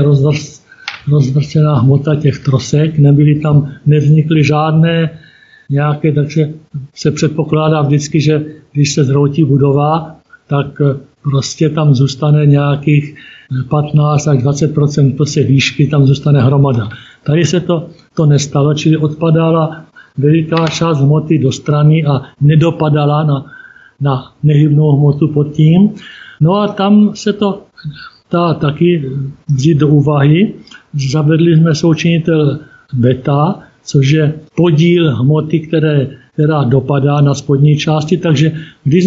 rozvrstená hmota těch trosek. Nevznikly žádné nějaké, takže se předpokládá vždycky, že když se zhroutí budova, tak prostě tam zůstane nějakých 15 až 20% prostě výšky, tam zůstane hromada. Tady se to nestalo, čili odpadala veliká část hmoty do strany a nedopadala na nehybnou hmotu pod tím. No a tam se to dá taky vzít do úvahy. Zavedli jsme součinitel beta, což je podíl hmoty, která dopadá na spodní části, takže když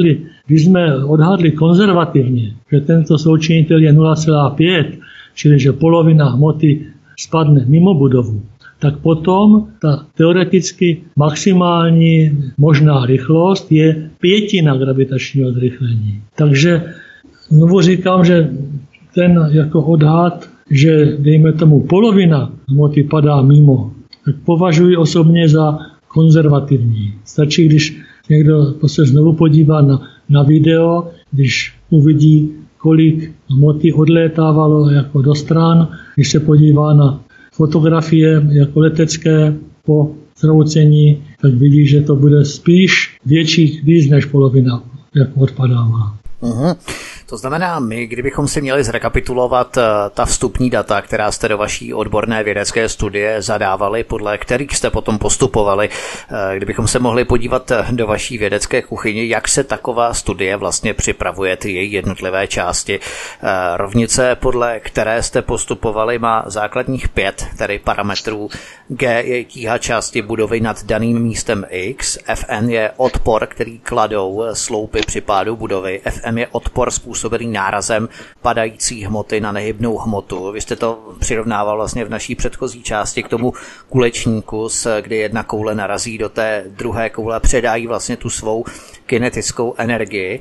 jsme odhadli konzervativně, že tento součinitel je 0,5, čili že polovina hmoty spadne mimo budovu, tak potom ta teoreticky maximální možná rychlost je 1/5 gravitačního zrychlení. Takže znovu říkám, že ten jako odhad, že dejme tomu polovina hmoty padá mimo, tak považuji osobně za konzervativní. Stačí, když někdo se znovu podívá na video, když uvidí, kolik hmoty odlétávalo jako do stran, když se podívá na fotografie jako letecké po zhroucení, tak vidí, že to bude spíš víc než polovina, jako odpadává. Uhum. To znamená, my, kdybychom si měli zrekapitulovat ta vstupní data, která jste do vaší odborné vědecké studie zadávali, podle kterých jste potom postupovali, kdybychom se mohli podívat do vaší vědecké kuchyně, jak se taková studie vlastně připravuje, ty její jednotlivé části. Rovnice, podle které jste postupovali, má základních 5 tedy parametrů. G je tíha části budovy nad daným místem X, Fn je odpor, který kladou sloupy při pádu budovy, Fm je odpor způsobený nárazem padající hmoty na nehybnou hmotu. Vy jste to přirovnával vlastně v naší předchozí části k tomu kulečníku, kdy jedna koule narazí do té druhé koule a předájí vlastně tu svou kinetickou energii.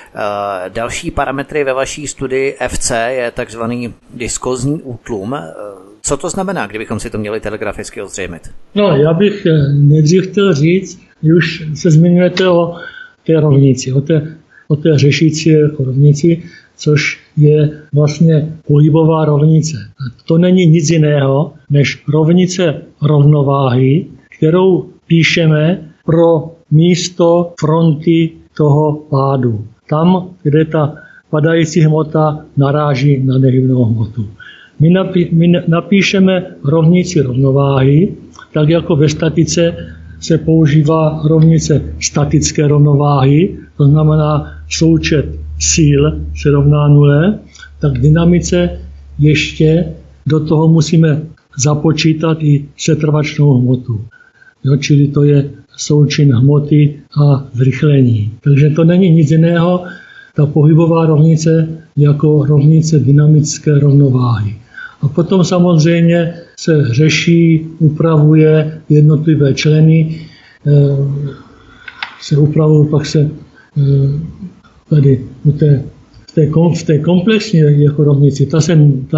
Další parametry ve vaší studii FC je takzvaný diskozní útlum. Co to znamená, kdybychom si to měli telegraficky ozřejmit? No, já bych nejdřív chtěl říct, už se zmiňujete o té rovnici, o té řešící rovnici, což je vlastně pohybová rovnice. To není nic jiného, než rovnice rovnováhy, kterou píšeme pro místo fronty toho pádu. Tam, kde ta padající hmota naráží na nehybnou hmotu. My napíšeme rovnici rovnováhy, tak jako ve statice se používá rovnice statické rovnováhy, to znamená součet síl se rovná 0, tak v dynamice ještě do toho musíme započítat i setrvačnou hmotu. Čili to je součin hmoty a zrychlení. Takže to není nic jiného, ta pohybová rovnice jako rovnice dynamické rovnováhy. A potom samozřejmě se řeší, upravuje jednotlivé členy, se upravují, pak se tady v té komplexní jako rovnici, ta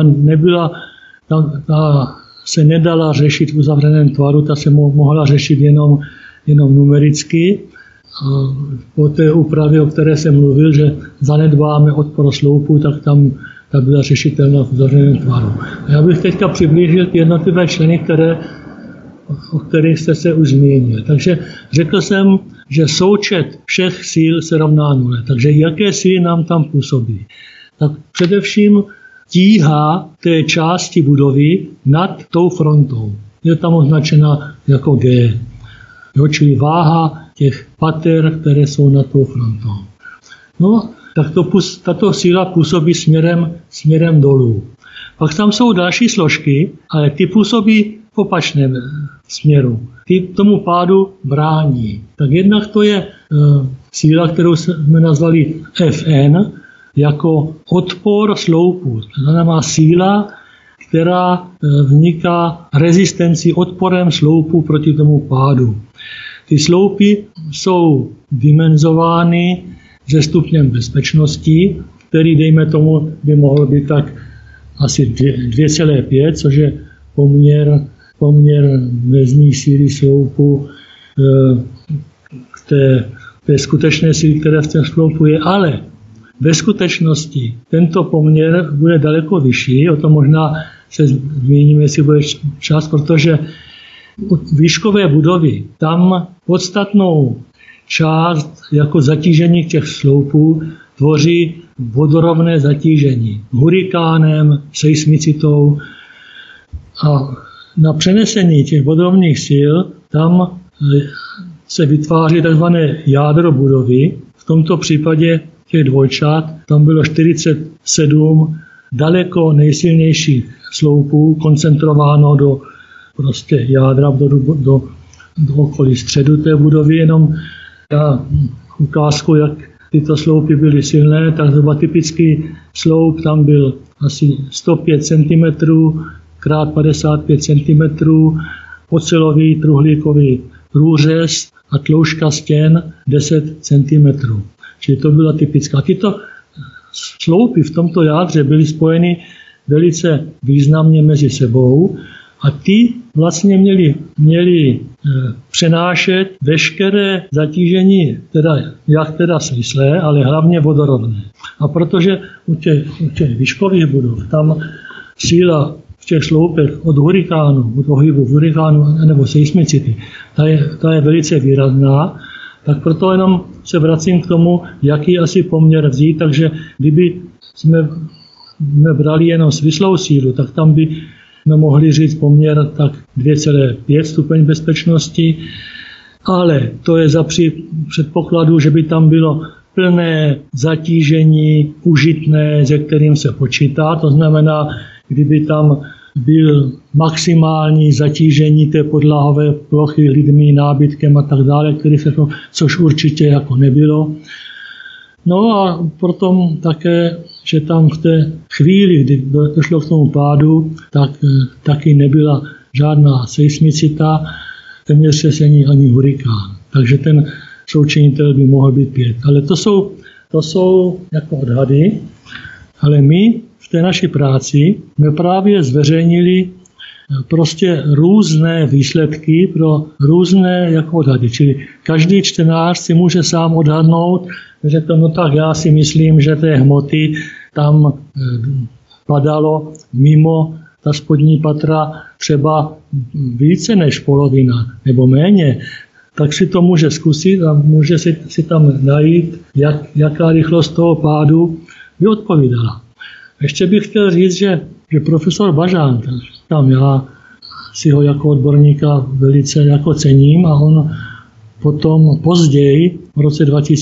se nedala řešit v uzavřeném tvaru, ta se mohla řešit jenom numericky. A po té úpravě, o které jsem mluvil, že zanedbáme odpor sloupu, tak tam ta byla řešitelná v uzavřeném tvaru. A já bych teďka přiblížil ty jednotlivé členy, o kterých jste se už zmínil. Takže řekl jsem, že součet všech síl se rovná 0. Takže jaké síly nám tam působí? Tak především tíha té části budovy nad tou frontou. Je tam označena jako G. Čili váha těch pater, které jsou nad tou frontou. No, tak tato síla působí směrem dolů. Pak tam jsou další složky, ale ty působí v opačném směru. Ty tomu pádu brání. Tak jednak to je síla, kterou jsme nazvali Fn, jako odpor sloupu. To znamená síla, která vzniká rezistencí, odporem sloupu proti tomu pádu. Ty sloupy jsou dimenzovány se stupněm bezpečnosti, který, dejme tomu, by mohl být tak asi 2,5, což je poměr mezní síly sloupu k té skutečné síly, která v tom sloupu je, ale ve skutečnosti tento poměr bude daleko vyšší, o tom možná se zmíníme, jestli bude čas, protože výškové budovy, tam podstatnou část jako zatížení těch sloupů tvoří vodorovné zatížení hurikánem, seismicitou a na přenesení těch vodorovných sil tam se vytváří takzvané jádro budovy. V tomto případě těch dvojčat tam bylo 47 daleko nejsilnějších sloupů koncentrováno do prostě jádra do okolí středu té budovy. Jenom na ukázku, jak tyto sloupy byly silné, tak zhruba typický sloup tam byl asi 105 cm krát 55 cm, ocelový truhlíkový průřez a tloušťka stěn 10 cm. Čili to byla typická. Tyto sloupy v tomto jádře byly spojeny velice významně mezi sebou a ty vlastně měli přenášet veškeré zatížení, teda svislé, ale hlavně vodorovné. A protože u těch výškových budov tam síla v těch sloupech od hurikánu, od pohybu hurikánu nebo seismicity, ta je velice výrazná, tak proto jenom se vracím k tomu, jaký asi poměr vzít, takže kdyby jsme brali jenom svislou sílu, tak tam by jsme mohli říct poměr tak 2,5 stupeň bezpečnosti, ale to je za předpokladu, že by tam bylo plné zatížení užitné, se kterým se počítá, to znamená, kdyby tam byl maximální zatížení té podlahové plochy lidmi, nábytkem a tak dále, což určitě jako nebylo. No a potom také, že tam v té chvíli, kdy došlo k tomu pádu, tak taky nebyla žádná seismicita, zemětřesení ani hurikán. Takže ten součinitel by mohl být 5. Ale to jsou jako odhady, ale my v té naší práci jsme právě zveřejnili prostě různé výsledky pro různé jako odhady. Čili každý čtenář si může sám odhadnout, že to no tak já si myslím, že té hmoty tam padalo mimo ta spodní patra třeba více než polovina nebo méně, tak si to může zkusit a může si tam najít, jaká rychlost toho pádu by odpovídala. Ještě bych chtěl říct, že profesor Bažant, tam já si ho jako odborníka velice jako cením a on potom později, v roce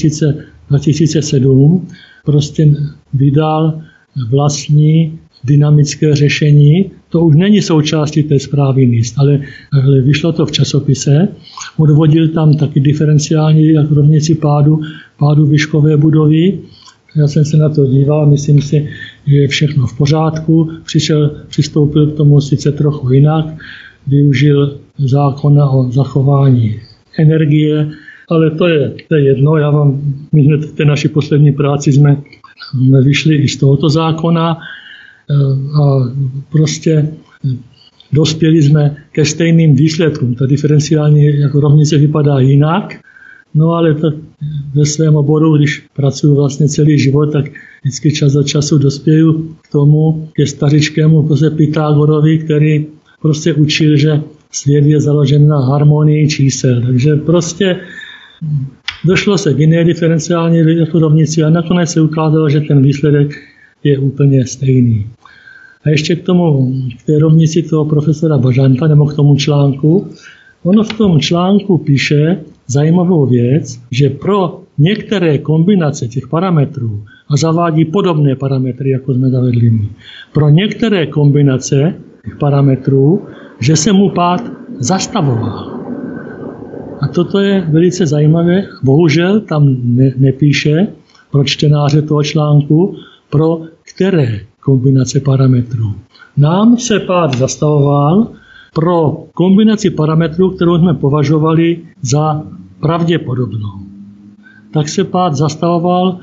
2007, prostě vydal vlastní dynamické řešení. To už není součástí té zprávy NIST, ale vyšlo to v časopise. Odvodil tam taky diferenciální jako rovnici pádu výškové budovy. Já jsem se na to díval, myslím si, že je všechno v pořádku. Přistoupil k tomu sice trochu jinak, využil zákona o zachování energie, ale to je jedno. My hned v té naší poslední práci jsme vyšli i z tohoto zákona a prostě dospěli jsme ke stejným výsledkům. Ta diferenciální jako rovnice vypadá jinak, no ale to ve svém oboru, když pracuji vlastně celý život, tak vždycky čas od času dospěju k tomu, ke stařičkému Pythagorovi, který prostě učil, že svět je založen na harmonii čísel. Takže prostě došlo se k jiné diferenciální rovnici a nakonec se ukázalo, že ten výsledek je úplně stejný. A ještě k té rovnici toho profesora Bažanta, nebo k tomu článku. Ono v tom článku píše zajímavou věc, že pro některé kombinace těch parametrů, a zavádí podobné parametry, jako jsme zavedli my, pro některé kombinace těch parametrů, že se mu pád zastavoval. A toto je velice zajímavé. Bohužel tam nepíše pro čtenáře toho článku, pro které kombinace parametrů. Nám se pád zastavoval pro kombinaci parametrů, kterou jsme považovali za pravděpodobnou. Tak se pád zastavoval,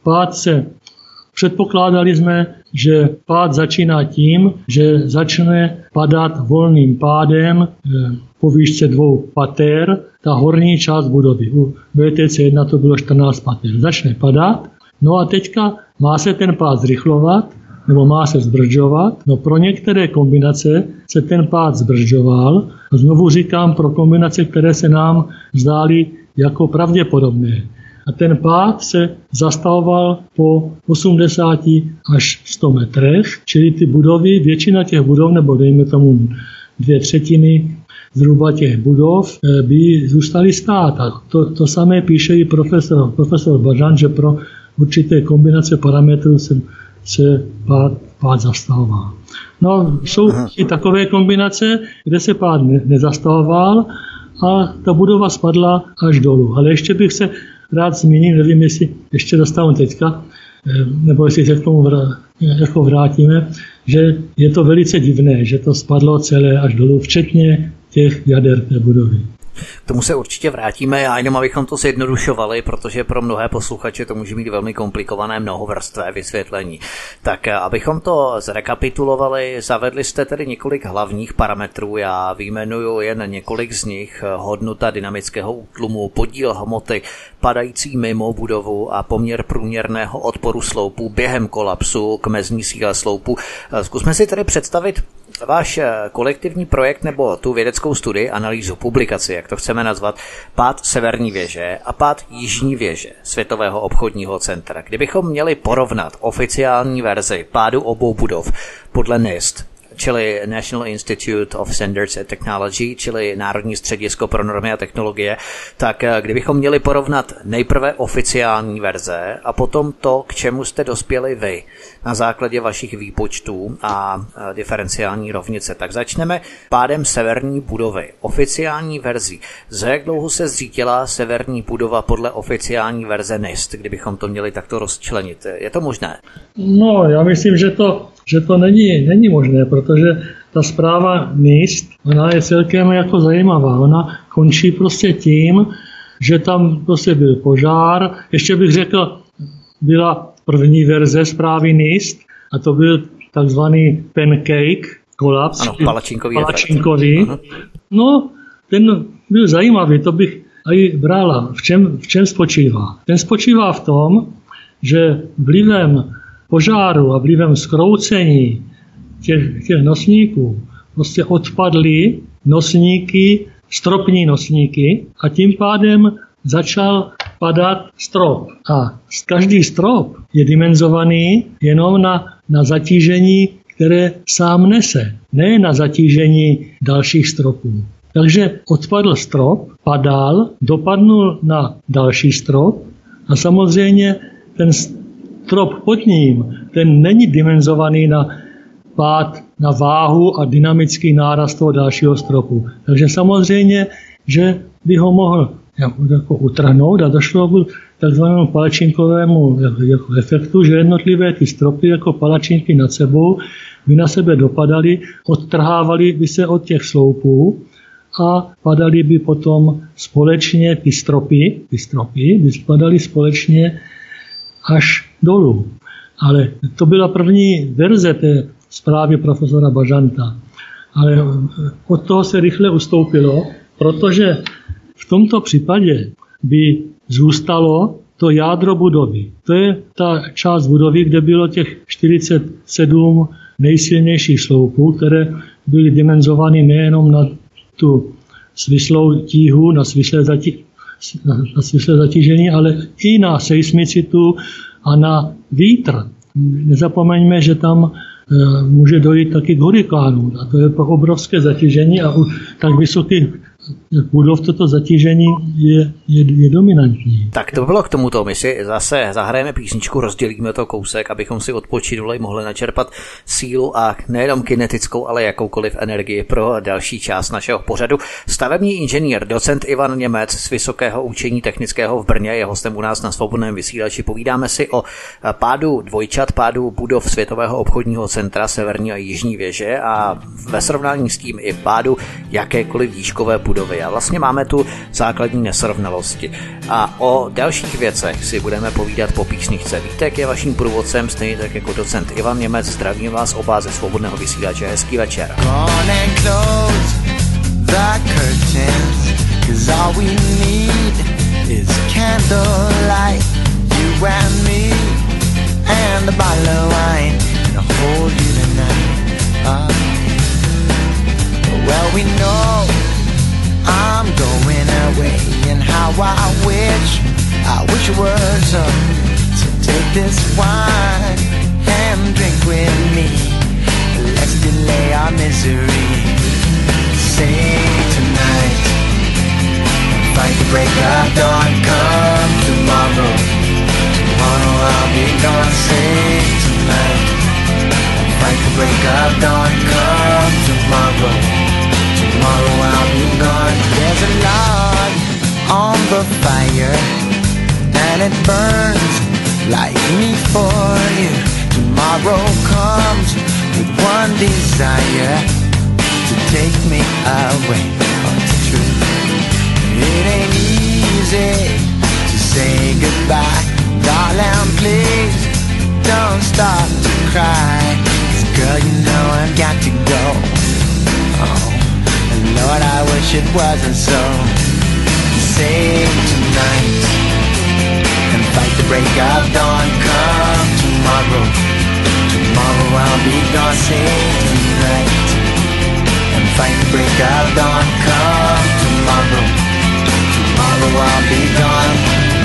předpokládali jsme, že pád začíná tím, že začne padat volným pádem po výšce 2 pater ta horní část budovy. U BTC 1 to bylo 14 pater. Začne padat, no a teďka má se ten pád zrychlovat, nebo má se zbržďovat. No pro některé kombinace se ten pád zbržďoval. Znovu říkám pro kombinace, které se nám zdály jako pravděpodobné. A ten pád se zastavoval po 80 až 100 metrech, čili ty budovy, většina těch budov, nebo dejme tomu 2/3 zhruba těch budov, by zůstaly stát. A to samé píše i profesor Bažant, že pro určité kombinace parametrů se pád zastavoval. No, jsou i takové kombinace, kde se pád nezastavoval a ta budova spadla až dolů. Ale ještě bych se rád zmínil, nevím, jestli ještě dostanu teďka, nebo jestli se k tomu vrátíme, že je to velice divné, že to spadlo celé až dolů, včetně těch jader té budovy. K tomu se určitě vrátíme a jenom abychom to zjednodušovali, protože pro mnohé posluchače to může mít velmi komplikované mnohovrstvé vysvětlení. Tak abychom to zrekapitulovali, zavedli jste tedy několik hlavních parametrů, já vyjmenuju jen několik z nich: hodnota dynamického útlumu, podíl hmoty padající mimo budovu a poměr průměrného odporu sloupu během kolapsu k mezní síle sloupu. Zkusme si tedy představit váš kolektivní projekt nebo tu vědeckou studii, analýzu, publikaci, jak to chceme nazvat, pád severní věže a pád jižní věže Světového obchodního centra. Kdybychom měli porovnat oficiální verzi pádu obou budov podle NIST, čili National Institute of Standards and Technology, čili Národní středisko pro normy a technologie, tak kdybychom měli porovnat nejprve oficiální verze a potom to, k čemu jste dospěli vy na základě vašich výpočtů a diferenciální rovnice, tak začneme pádem severní budovy, oficiální verzí. Za jak dlouho se zřítila severní budova podle oficiální verze NIST, kdybychom to měli takto rozčlenit? Je to možné? No, já myslím, že to není možné, protože ta zpráva NIST, ona je celkem jako zajímavá. Ona končí prostě tím, že tam prostě byl požár. Ještě bych řekl, byla první verze zprávy NIST a to byl takzvaný pancake kolaps. Ano, palačinkový. No, ten byl zajímavý, to bych i brala. V čem spočívá? Ten spočívá v tom, že vlivem požáru a vlivem zkroucení těch nosníků prostě odpadly nosníky, stropní nosníky a tím pádem začal padat strop. A každý strop je dimenzovaný jenom na zatížení, které sám nese, ne na zatížení dalších stropů. Takže odpadl strop, padal, dopadnul na další strop a samozřejmě ten strop pod ním, ten není dimenzovaný na pád, na váhu a dynamický nárast toho dalšího stropu. Takže samozřejmě, že by ho mohl jako utrhnout a došlo k takzvanému palačinkovému efektu, že jednotlivé ty stropy jako palačinky nad sebou by na sebe dopadaly, odtrhávaly by se od těch sloupů a padaly by potom společně ty stropy by spadaly společně až dolů. Ale to byla první verze té zprávy profesora Bažanta. Ale od toho se rychle ustoupilo, protože v tomto případě by zůstalo to jádro budovy. To je ta část budovy, kde bylo těch 47 nejsilnějších sloupů, které byly dimenzovány nejenom na tu svislou tíhu, na svislé zatížení, ale i na seismicitu a na vítr. Nezapomeňme, že tam může dojít taky k hurikánu. A to je obrovské zatížení a u tak vysokých budov toto zatížení je dominantní. Tak to bylo k tomuto. My si zase zahrajeme písničku, rozdělíme to kousek, abychom si odpočinuli, mohli načerpat sílu a nejenom kinetickou, ale jakoukoliv energii pro další část našeho pořadu. Stavební inženýr, docent Ivan Němec z Vysokého učení technického v Brně je hostem u nás na Svobodném vysílači. Povídáme si o pádu dvojčat, pádu budov Světového obchodního centra Severní a Jižní věže a ve srovnání s tím i pádu jakékoliv výškové budovy. A vlastně máme tu základní nesrovnalosti. A o dalších věcech si budeme povídat po písničce. Vítek je vaším průvodcem, stejně tak jako docent Ivan Němec. Zdravím vás oba ze Svobodného vysílače. Hezký večer. Well, we know I'm going away, and how I wish it was so take this wine and drink with me. Let's delay our misery. Sing tonight, fight the break of dawn. Come tomorrow, tomorrow I'll be gone. Sing tonight, fight the break of dawn. Come tomorrow, tomorrow I'll be gone. There's a log on the fire, and it burns like me for you. Tomorrow comes with one desire, to take me away. Oh, it's true. It ain't easy to say goodbye. Darling, please don't stop to cry, 'cause girl, you know I've got to go. Oh, and Lord, I wish it wasn't so. Sing tonight and fight the break of dawn. Come tomorrow, tomorrow I'll be gone. Sing tonight and fight the break of dawn. Come tomorrow, tomorrow I'll be gone.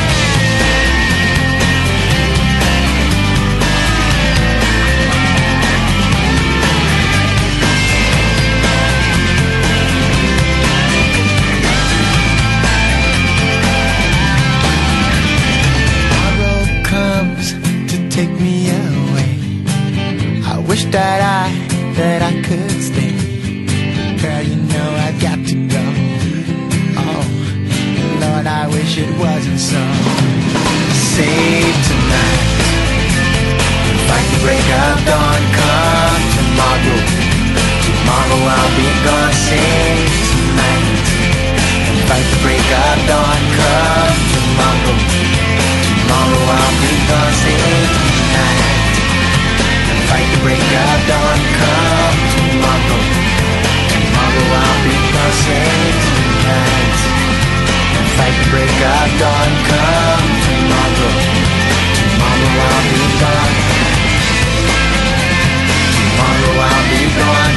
Take me away. I wish that I could stay. Girl, you know I've got to go. Oh, Lord, I wish it wasn't so. Save tonight, fight the break of dawn. Come tomorrow, tomorrow I'll be gone. Save tonight, fight the break of dawn. Come tomorrow, tomorrow I'll be gone. Save tonight and fight the break of dawn. Come tomorrow, tomorrow I'll be gone. Save tonight and fight the break of dawn. Come tomorrow, tomorrow I'll be gone. Tomorrow I'll be gone.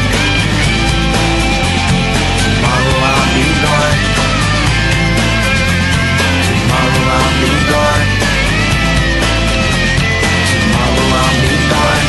Tomorrow I'll be gone. Tomorrow I'll be gone. Tomorrow I'll be gone.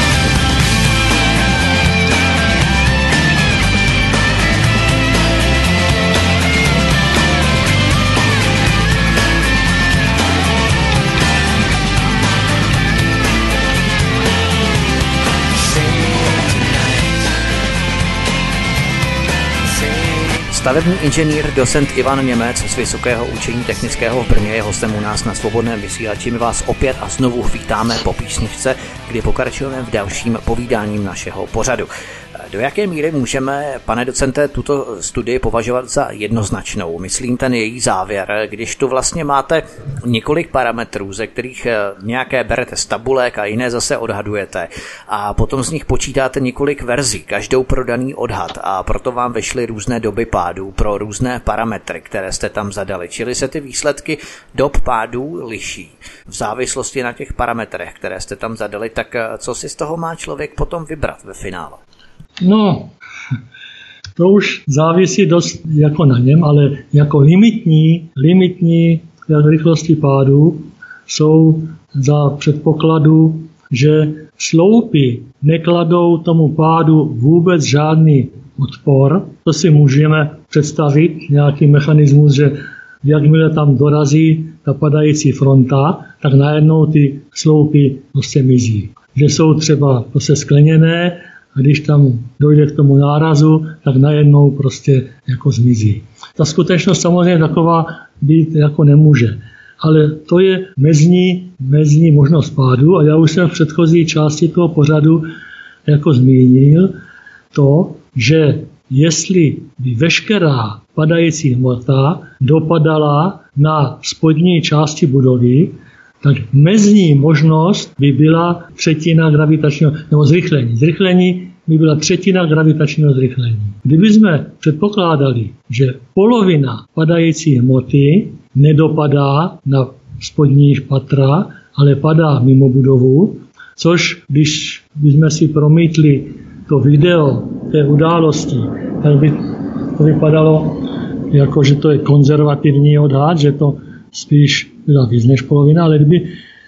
Stavební inženýr, docent Ivan Němec z Vysokého učení technického v Brně je hostem u nás na Svobodném vysílači. My vás opět a znovu vítáme po písničce, kdy pokračujeme v dalším povídáním našeho pořadu. Do jaké míry můžeme, pane docente, tuto studii považovat za jednoznačnou? Myslím ten její závěr, když tu vlastně máte několik parametrů, ze kterých nějaké berete z tabulek a jiné zase odhadujete a potom z nich počítáte několik verzí, každou pro daný odhad a proto vám vyšly různé doby pádů pro různé parametry, které jste tam zadali. Čili se ty výsledky dob pádů liší v závislosti na těch parametrech, které jste tam zadali, tak co si z toho má člověk potom vybrat ve finále? No, to už závisí dost jako na něm, ale jako limitní rychlosti pádu jsou za předpokladu, že sloupy nekladou tomu pádu vůbec žádný odpor. To si můžeme představit nějaký mechanismus, že jakmile tam dorazí ta padající fronta, tak najednou ty sloupy prostě mizí. Že jsou třeba prostě skleněné a když tam dojde k tomu nárazu, tak najednou prostě jako zmizí. Ta skutečnost samozřejmě taková být jako nemůže. Ale to je mezní možnost pádu a já už jsem v předchozí části toho pořadu jako zmínil to, že jestli by veškerá padající hmota dopadala na spodní části budovy, tak mezní možnost by byla třetina gravitačního, nebo zrychlení. Zrychlení by byla třetina gravitačního zrychlení. Kdyby jsme předpokládali, že polovina padající hmoty nedopadá na spodní patra, ale padá mimo budovu, což když bychom si promítli to video té události, tak by to vypadalo jako, že to je konzervativní odhad, že to spíš byla víc než polovina, ale kdyby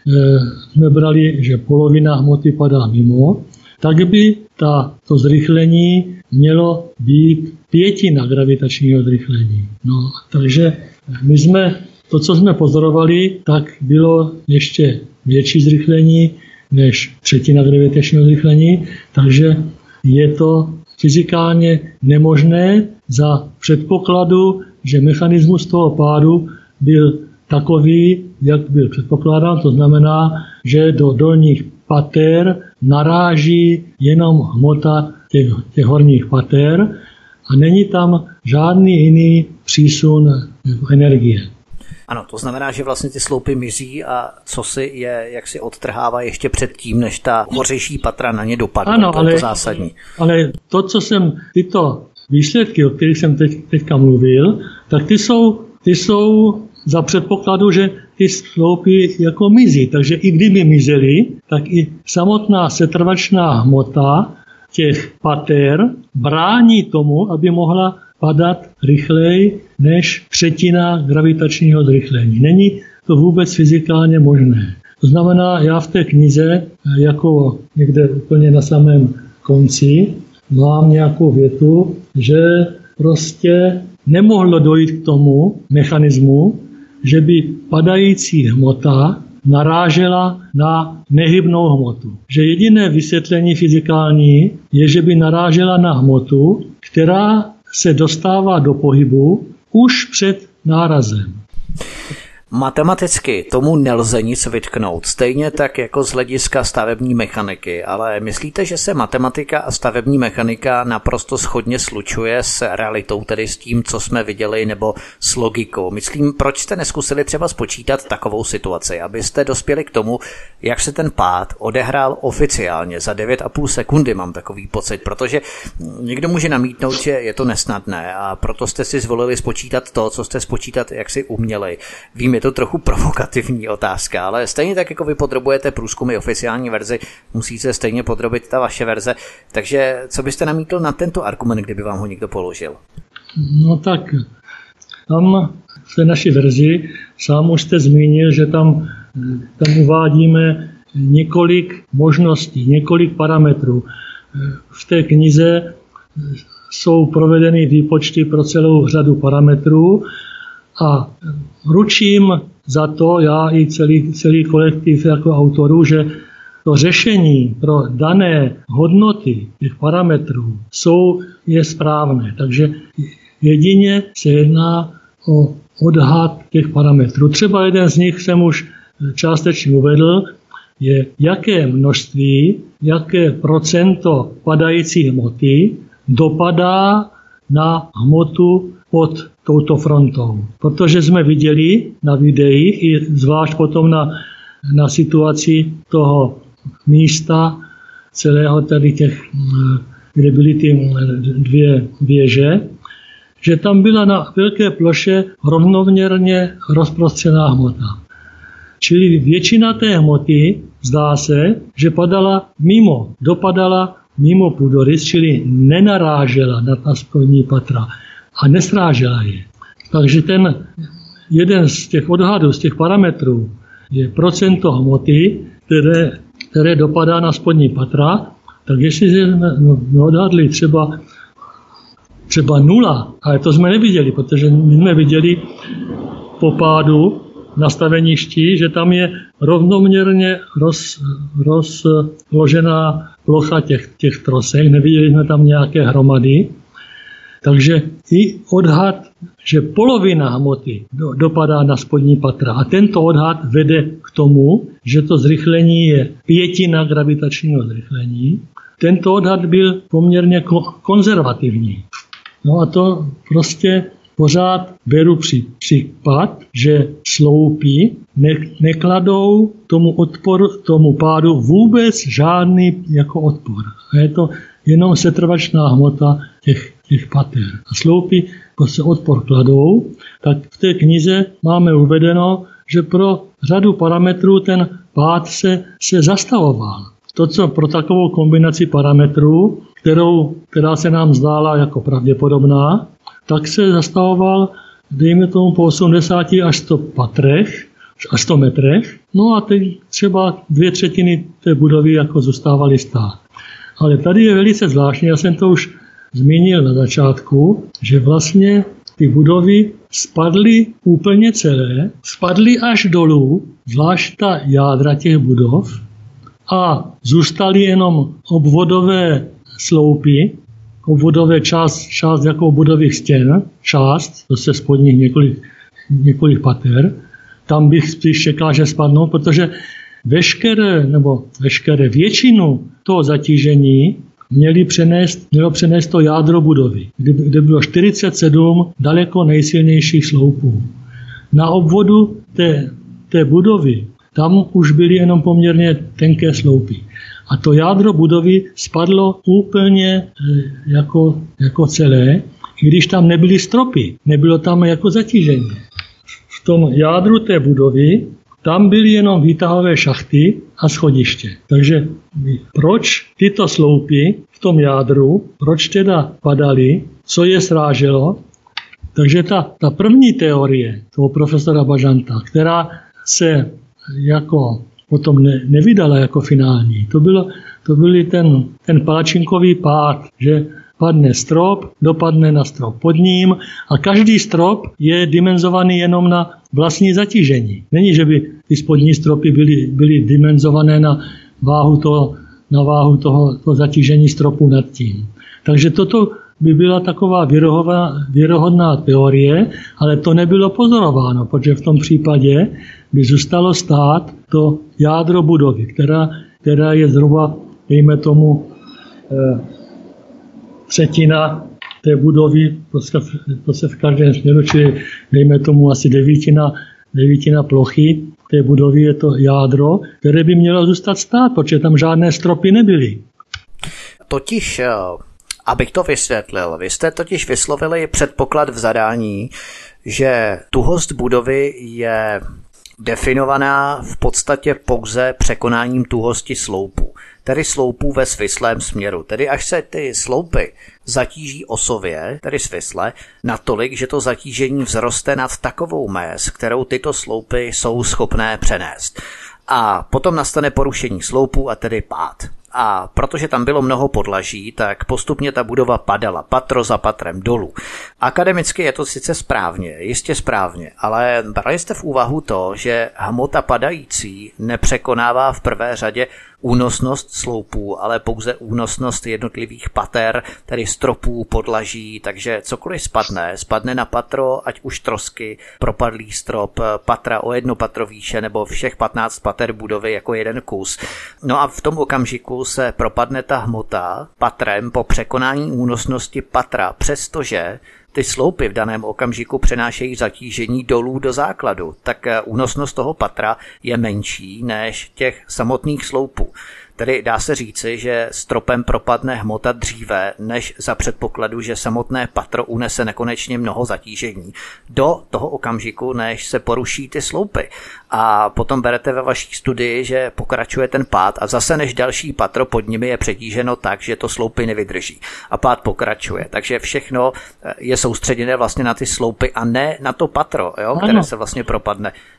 jsme brali, že polovina hmoty padá mimo, tak by to zrychlení mělo být pětina gravitačního zrychlení. No, takže my jsme, to, co jsme pozorovali, tak bylo ještě větší zrychlení než třetina gravitačního zrychlení, takže je to fyzikálně nemožné za předpokladu, že mechanismus toho pádu byl takový, jak byl předpokládán, to znamená, že do dolních pater naráží jenom hmota těch horních pater a není tam žádný jiný přísun energie. Ano, to znamená, že vlastně ty sloupy mizí a cosi je, jak si odtrhává ještě předtím, než ta hořejší patra na ně dopadne. Ano, to je to zásadní. Ale to, co jsem, tyto výsledky, o kterých jsem teďka mluvil, tak ty jsou za předpokladu, že ty sloupy jako mizí. Takže i kdyby mizely, tak i samotná setrvačná hmota těch pater brání tomu, aby mohla padat rychleji než třetina gravitačního zrychlení. Není to vůbec fyzikálně možné. To znamená, já v té knize, jako někde úplně na samém konci, mám nějakou větu, že prostě nemohlo dojít k tomu mechanismu, že by padající hmota narážela na nehybnou hmotu. Že jediné vysvětlení fyzikální je, že by narážela na hmotu, která se dostává do pohybu už před nárazem. Matematicky tomu nelze nic vytknout, stejně tak jako z hlediska stavební mechaniky, ale myslíte, že se matematika a stavební mechanika naprosto shodně slučuje s realitou, tedy s tím, co jsme viděli, nebo s logikou? Myslím, proč jste neskusili třeba spočítat takovou situaci, abyste dospěli k tomu, jak se ten pád odehrál oficiálně za 9,5 sekundy, mám takový pocit, protože někdo může namítnout, že je to nesnadné a proto jste si zvolili spočítat to, co jste spočítat jaksi uměli. Vím, je to trochu provokativní otázka, ale stejně tak, jako vy podrobujete průzkumy oficiální verzi, musí se stejně podrobit ta vaše verze. Takže co byste namítl na tento argument, kdyby vám ho někdo položil? No tak, tam v té naší verzi sám už jste zmínil, že tam uvádíme několik možností, několik parametrů. V té knize jsou provedeny výpočty pro celou řadu parametrů a ručím za to, já i celý kolektiv jako autorů, že to řešení pro dané hodnoty těch parametrů je správné. Takže jedině se jedná o odhad těch parametrů. Třeba jeden z nich jsem už částečně uvedl, je jaké množství, jaké procento padající hmoty dopadá na hmotu pod touto frontou. Protože jsme viděli na videích, i zvlášť potom na situaci toho místa celého tady těch, kde byly ty dvě věže, že tam byla na velké ploše rovnoměrně rozprostřená hmota. Čili většina té hmoty, zdá se, že dopadala mimo půdorys, čili nenarážela na spodní patra a nesrážela je. Takže ten jeden z těch odhadů, z těch parametrů je procento hmoty, které dopadá na spodní patra, tak jestli jsme odhadli třeba třeba 0, ale to jsme neviděli, protože my jsme viděli po pádu na staveništi, že tam je rovnoměrně rozložená plocha těch trosek, neviděli jsme tam nějaké hromady, takže i odhad, že polovina hmoty dopadá na spodní patra a tento odhad vede k tomu, že to zrychlení je 1/5 gravitačního zrychlení. Tento odhad byl poměrně konzervativní. No a to prostě pořád beru případ, že sloupy nekladou tomu pádu vůbec žádný jako odpor. A je to jenom setrvačná hmota těch pater. A sloupy prostě odpor kladou, tak v té knize máme uvedeno, že pro řadu parametrů ten pád se zastavoval. To, co pro takovou kombinaci parametrů, která se nám zdála jako pravděpodobná, tak se zastavoval, dejme tomu, po 80 až 100 patrech, až 100 metrech, no a teď třeba 2/3 té budovy jako zůstávaly stát. Ale tady je velice zvláštní, já jsem to už zmínil na začátku, že vlastně ty budovy spadly úplně celé, spadly až dolů, zvlášť ta jádra těch budov, a zůstaly jenom obvodové sloupy, obvodové část jako obvodových stěn, to se spodních několik pater. Tam bych spíš čekal, že spadnou, protože veškeré většinu toho zatížení mělo přenést to jádro budovy, kde bylo 47 daleko nejsilnějších sloupů. Na obvodu té budovy tam už byly jenom poměrně tenké sloupy. A to jádro budovy spadlo úplně jako celé, i když tam nebyly stropy, nebylo tam jako zatížení. V tom jádru té budovy tam byly jenom výtahové šachty a schodiště. Takže proč tyto sloupy v tom jádru, proč teda padaly, co je sráželo? Takže ta první teorie toho profesora Bažanta, která se jako potom nevydala jako finální, to byl ten palačinkový pád, že padne strop, dopadne na strop pod ním a každý strop je dimenzovaný jenom na vlastní zatížení. Není, že by ty spodní stropy byly dimenzované na váhu toho zatížení stropu nad tím. Takže toto by byla taková věrohodná teorie, ale to nebylo pozorováno, protože v tom případě by zůstalo stát to jádro budovy, která je zhruba, dejme tomu, třetina té budovy, prostě v každém směru, čili dejme tomu asi devítina plochy té budovy je to jádro, které by mělo zůstat stát, protože tam žádné stropy nebyly. Totiž, abych to vysvětlil, vy jste totiž vyslovili předpoklad v zadání, že tuhost budovy je definovaná v podstatě pouze překonáním tuhosti sloupů, tedy sloupů ve svislém směru. Tedy až se ty sloupy zatíží osově, tedy svisle, natolik, že to zatížení vzroste nad takovou mez, kterou tyto sloupy jsou schopné přenést. A potom nastane porušení sloupů a tedy pád. A protože tam bylo mnoho podlaží, tak postupně ta budova padala patro za patrem dolů. Akademicky je to sice správně, jistě správně, ale brali jste v úvahu to, že hmota padající nepřekonává v prvé řadě únosnost sloupů, ale pouze únosnost jednotlivých pater, tedy stropů, podlaží, takže cokoliv spadne na patro, ať už trosky, propadlý strop, patra o 1 patro výše nebo všech 15 pater budovy jako jeden kus. No a v tom okamžiku se propadne ta hmota patrem po překonání únosnosti patra, přestože ty sloupy v daném okamžiku přenášejí zatížení dolů do základu, tak únosnost toho patra je menší než těch samotných sloupů. Tedy dá se říci, že stropem propadne hmota dříve, než za předpokladu, že samotné patro unese nekonečně mnoho zatížení do toho okamžiku, než se poruší ty sloupy. A potom berete ve vaší studii, že pokračuje ten pád a zase než další patro pod nimi je přetíženo tak, že to sloupy nevydrží. A pád pokračuje. Takže všechno je soustředěné vlastně na ty sloupy a ne na to patro, jo, které se vlastně propadne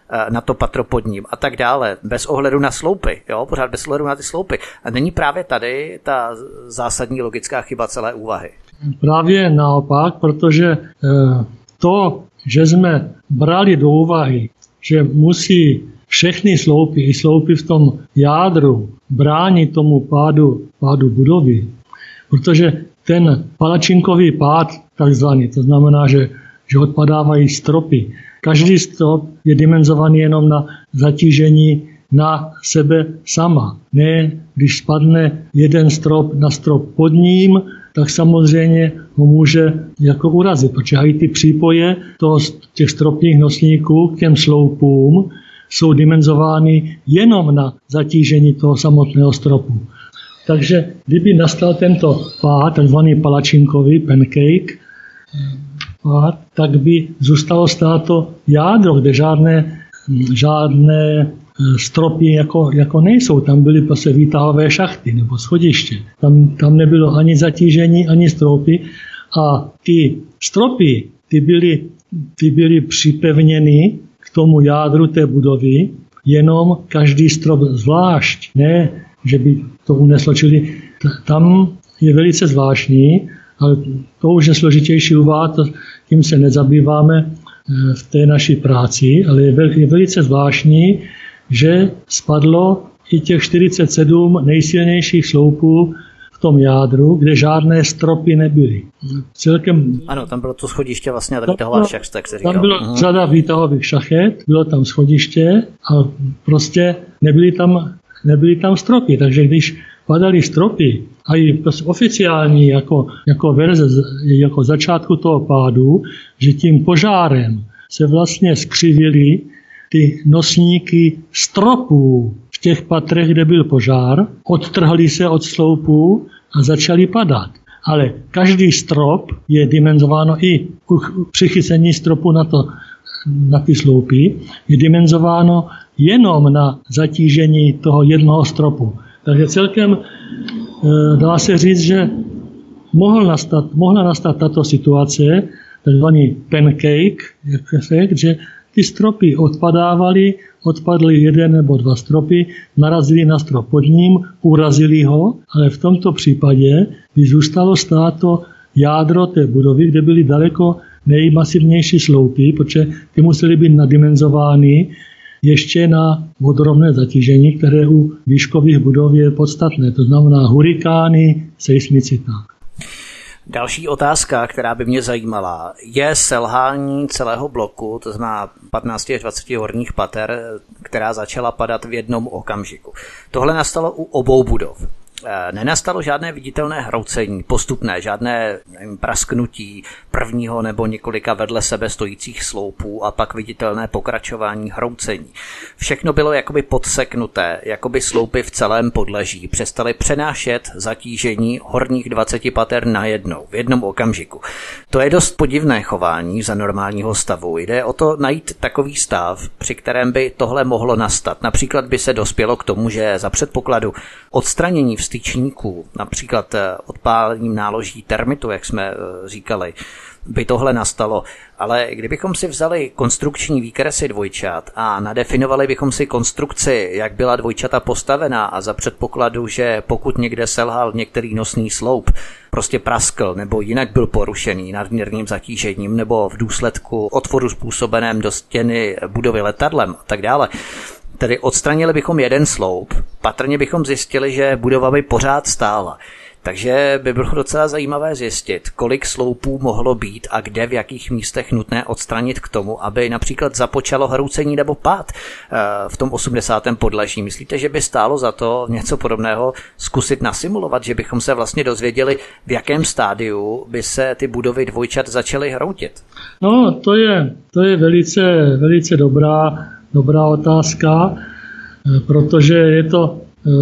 na to patro pod ním a tak dále, bez ohledu na sloupy, jo, pořád bez ohledu na ty sloupy. A není právě tady ta zásadní logická chyba celé úvahy? Právě naopak, protože to, že jsme brali do úvahy, že musí všechny sloupy, i sloupy v tom jádru, bránit tomu pádu budovy, protože ten palačinkový pád, takzvaný, to znamená, že odpadávají stropy. Každý strop je dimenzovaný jenom na zatížení na sebe sama. Ne, když spadne jeden strop na strop pod ním, tak samozřejmě ho může jako urazit, protože i ty přípoje těch stropních nosníků k těm sloupům jsou dimenzovány jenom na zatížení toho samotného stropu. Takže kdyby nastal tento pád, takzvaný palačinkový pancake pád, tak by zůstalo stát to jádro, kde žádné stropy jako nejsou. Tam byly prostě výtahové šachty nebo schodiště. Tam nebylo ani zatížení, ani stropy. A ty stropy, ty byly připevněny k tomu jádru té budovy, jenom každý strop zvlášť. Ne, že by to uneslo. Čili tam je velice zvláštní, ale to už je složitější úvah, tím se nezabýváme v té naší práci, ale je velice zvláštní, že spadlo i těch 47 nejsilnějších sloupů v tom jádru, kde žádné stropy nebyly. Ano, tam bylo to schodiště vlastně a ta výtahová šachta, jak se říkal. Tam byla řada výtahových šachet, bylo tam schodiště a prostě nebyly tam stropy, takže když padaly stropy a i prostě oficiální jako verze jako začátku toho pádu, že tím požárem se vlastně skřivily ty nosníky stropů v těch patrech, kde byl požár, odtrhly se od sloupů a začaly padat. Ale každý strop je dimenzováno i přichycení stropu na ty sloupy, je dimenzováno jenom na zatížení toho jednoho stropu. Takže celkem dá se říct, že mohla nastat tato situace, takzvaný pancake efekt, že ty stropy odpadly jeden nebo dva stropy, narazili na strop pod ním, urazili ho, ale v tomto případě by zůstalo stát to jádro té budovy, kde byly daleko nejmasivnější sloupy, protože ty musely být nadimenzovány ještě na vodorovné zatížení, které u výškových budov je podstatné, to znamená hurikány, seismicita. Další otázka, která by mě zajímala, je selhání celého bloku, to znamená 15 až 20 horních pater, která začala padat v jednom okamžiku. Tohle nastalo u obou budov. Nenastalo žádné viditelné hroucení, postupné, žádné prasknutí prvního nebo několika vedle sebe stojících sloupů a pak viditelné pokračování hroucení. Všechno bylo jakoby podseknuté, jakoby sloupy v celém podleží přestaly přenášet zatížení horních 20 pater najednou, v jednom okamžiku. To je dost podivné chování za normálního stavu. Jde o to najít takový stav, při kterém by tohle mohlo nastat. Například by se dospělo k tomu, že za předpokladu odstranění vstyčníků, například odpálením náloží termitu, jak jsme říkali, by tohle nastalo. Ale kdybychom si vzali konstrukční výkresy dvojčat a nadefinovali bychom si konstrukci, jak byla dvojčata postavená a za předpokladu, že pokud někde selhal některý nosný sloup, prostě praskl nebo jinak byl porušený nadměrným zatížením nebo v důsledku otvoru způsobeném do stěny budovy letadlem a tak dále, tedy odstranili bychom jeden sloup, patrně bychom zjistili, že budova by pořád stála. Takže by bylo docela zajímavé zjistit, kolik sloupů mohlo být a kde v jakých místech nutné odstranit k tomu, aby například započalo hroucení nebo pád v tom 80. podlaží. Myslíte, že by stálo za to něco podobného zkusit nasimulovat, že bychom se vlastně dozvěděli, v jakém stádiu by se ty budovy dvojčat začaly hroutit? No, to je velice dobrá otázka, protože je to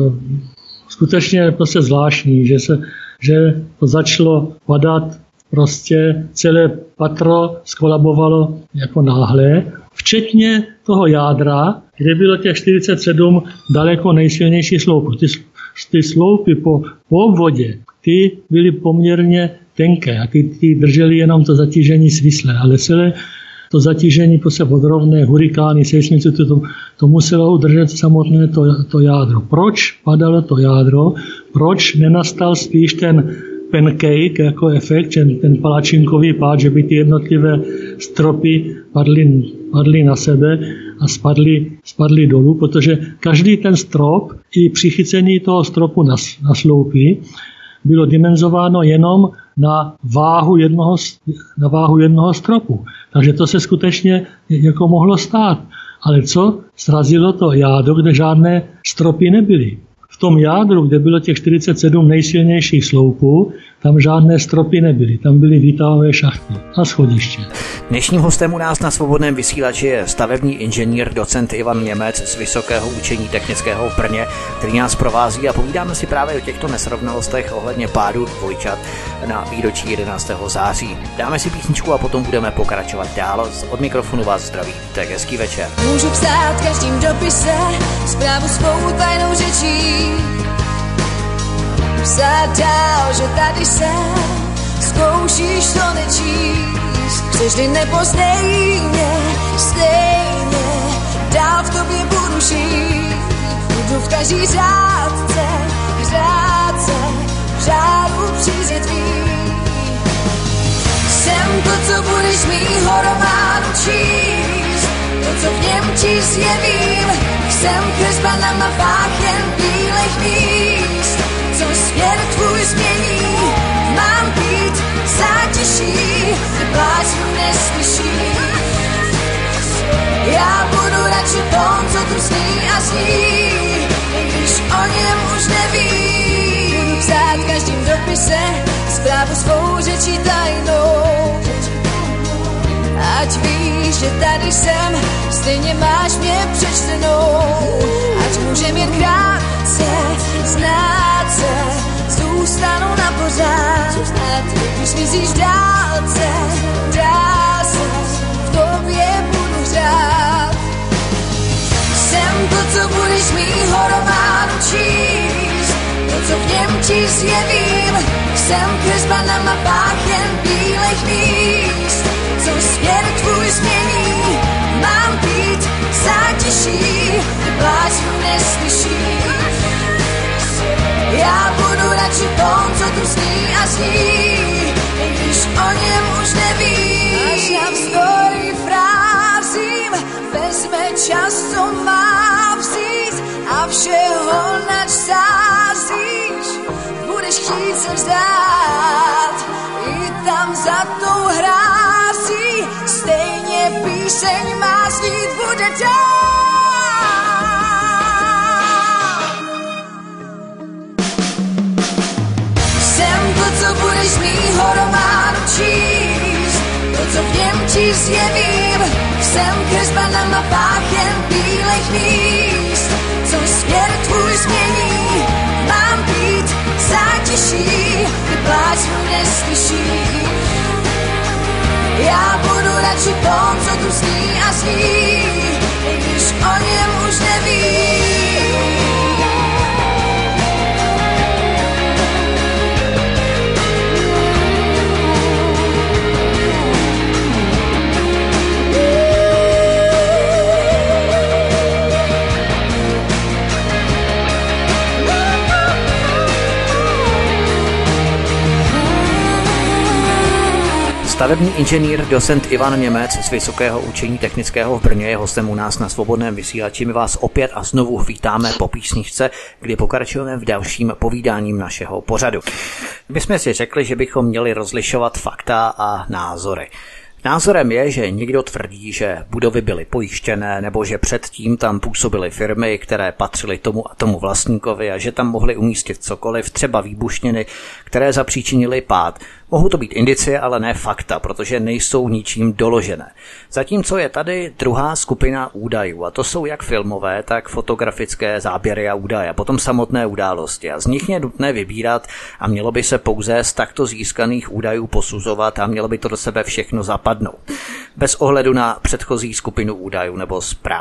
skutečně prostě zvláštní, že to začalo padat, prostě celé patro skolabovalo jako náhle, včetně toho jádra, kde bylo těch 47 daleko nejsilnějších sloupů. Ty sloupy po obvodě, ty byly poměrně tenké a ty držely jenom to zatížení svislé, ale to zatížení prostě vodrovné, hurikány, seismice, to muselo udržet samotné to jádro. Proč padalo to jádro? Proč nenastal spíš ten pancake jako efekt, ten palačinkový pád, že by ty jednotlivé stropy padly na sebe a spadly dolů, protože každý ten strop i přichycení toho stropu na sloupy bylo dimenzováno jenom na váhu jednoho stropu. Takže to se skutečně jako mohlo stát. Ale co? Srazilo to jádro, kde žádné stropy nebyly. V tom jádru, kde bylo těch 47 nejsilnějších sloupů, tam žádné stropy nebyly, tam byly výtahové šachty a schodiště. Dnešním hostem u nás na Svobodném vysílači je stavební inženýr, docent Ivan Němec z Vysokého učení technického v Brně, který nás provází a povídáme si právě o těchto nesrovnalostech ohledně pádu dvojčat na výročí 11. září. Dáme si písničku a potom budeme pokračovat dál. Od mikrofonu vás zdraví Vítek, hezký večer. Můžu psát v každém dopise zprávu svou tajnou řečí, psát dál, že tady jsem, zkoušíš to nečíst, chceš-li nebo stejně, dál v tobě budu žít, budu v každý řádce, v řádu příze tvý. Jsem to, co budeš mýho románu číst, to, co v něm ti zjevím, jsem kresba na mapách jen bílých míst, co svět tvůj změní, mám být zátěží, pláč neslyší. Já budu radši tom, co tu sní a sní, když o něm už nevím. Budu psát v každém dopise zprávu svou řečí tajnou, ať víš, že tady jsem, stejně máš mě přečtenou. Ať můžem jen krátce znát se, zůstanu na pořád. Když mizíš v dálce, v tobě budu řád. Jsem to, co budeš mýho románu číst, to, co v něm ti zjevím, jsem kresba na mapách jen bílých míst, co svět tvůj změní, mám být zátěží, pláč neslyší. Já budu radši tom, co tu sní a sní, když o něm už nevím. Až navzdory frázím vezme čas, co má vzít, a všeho nač sázíš, budeš chtít se vzdát. I tam za tou hrází stejně píseň má znít, bude dál. Jsem to, co budeš mýho románu číst, to, co v něm ti zjevím, jsem kresba na mapách jen bílých míst, co svět tvůj změní, mám být zátěží, ty pláč neslyší. Já budu radši tom, co tu sní a sní, když o něm už nevím. Stavební inženýr, docent Ivan Němec z Vysokého učení technického v Brně je hostem u nás na Svobodném vysílači. My vás opět a znovu vítáme po písničce, kdy pokračujeme v dalším povídáním našeho pořadu. My jsme si řekli, že bychom měli rozlišovat fakta a názory. Názorem je, že někdo tvrdí, že budovy byly pojištěné nebo že předtím tam působily firmy, které patřily tomu a tomu vlastníkovi a že tam mohli umístit cokoliv, třeba výbušniny, které zapříčinily pád. Mohou to být indicie, ale ne fakta, protože nejsou ničím doložené. Zatímco je tady druhá skupina údajů, a to jsou jak filmové, tak fotografické záběry a údaje, a potom samotné události. A z nich je nutné vybírat a mělo by se pouze z takto získaných údajů posuzovat a mělo by to do sebe všechno zapadnout. Bez ohledu na předchozí skupinu údajů nebo zpráv,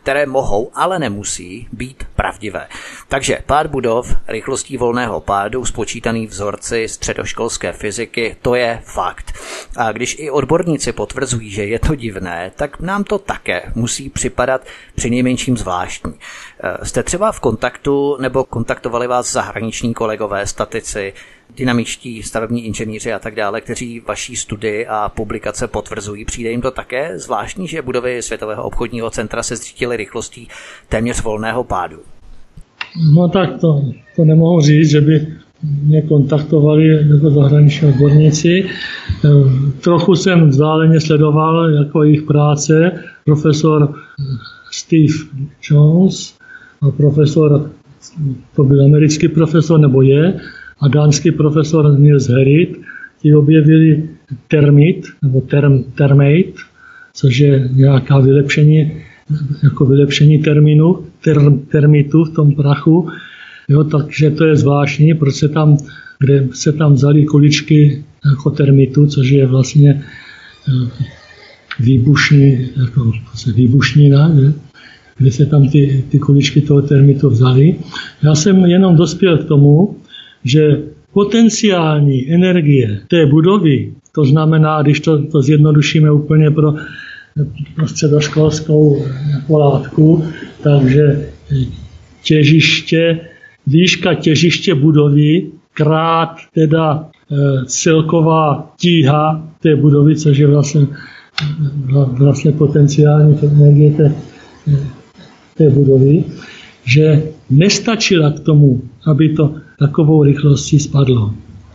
které mohou, ale nemusí být pravdivé. Takže pád budov rychlostí volného pádu, spočítaný vzorci středoškolské fyziky, to je fakt. A když i odborníci potvrzují, že je to divné, tak nám to také musí připadat přinejmenším zvláštní. Jste třeba v kontaktu nebo kontaktovali vás zahraniční kolegové, statici, dynamičtí stavební inženýři a tak dále, kteří vaší studii a publikace potvrzují? Přijde jim to také zvláštní, že budovy Světového obchodního centra se zřítily rychlostí téměř volného pádu? No tak to nemohu říct, že by mě kontaktovali jako zahraniční odborníci. Trochu jsem vzdáleně sledoval jako jejich práce. Profesor Steve Jones a profesor, to byl americký profesor nebo je, a dánský profesor Niels Herrit, ti objevili termit nebo termate, což je nějaká vylepšení termitu v tom prachu. Jo, takže to je zvláštní, kde se tam vzali kuličky jako termitu, což je vlastně výbušnina, kde se tam ty kuličky toho termitu vzali. Já jsem jenom dospěl k tomu, že potenciální energie té budovy, to znamená, když to zjednodušíme úplně pro středoškolskou látku, takže výška těžiště budovy krát teda celková tíha té budovy, což je vlastně potenciální energie té budovy, že nestačila k tomu, aby to takovou rychlostí spadlo.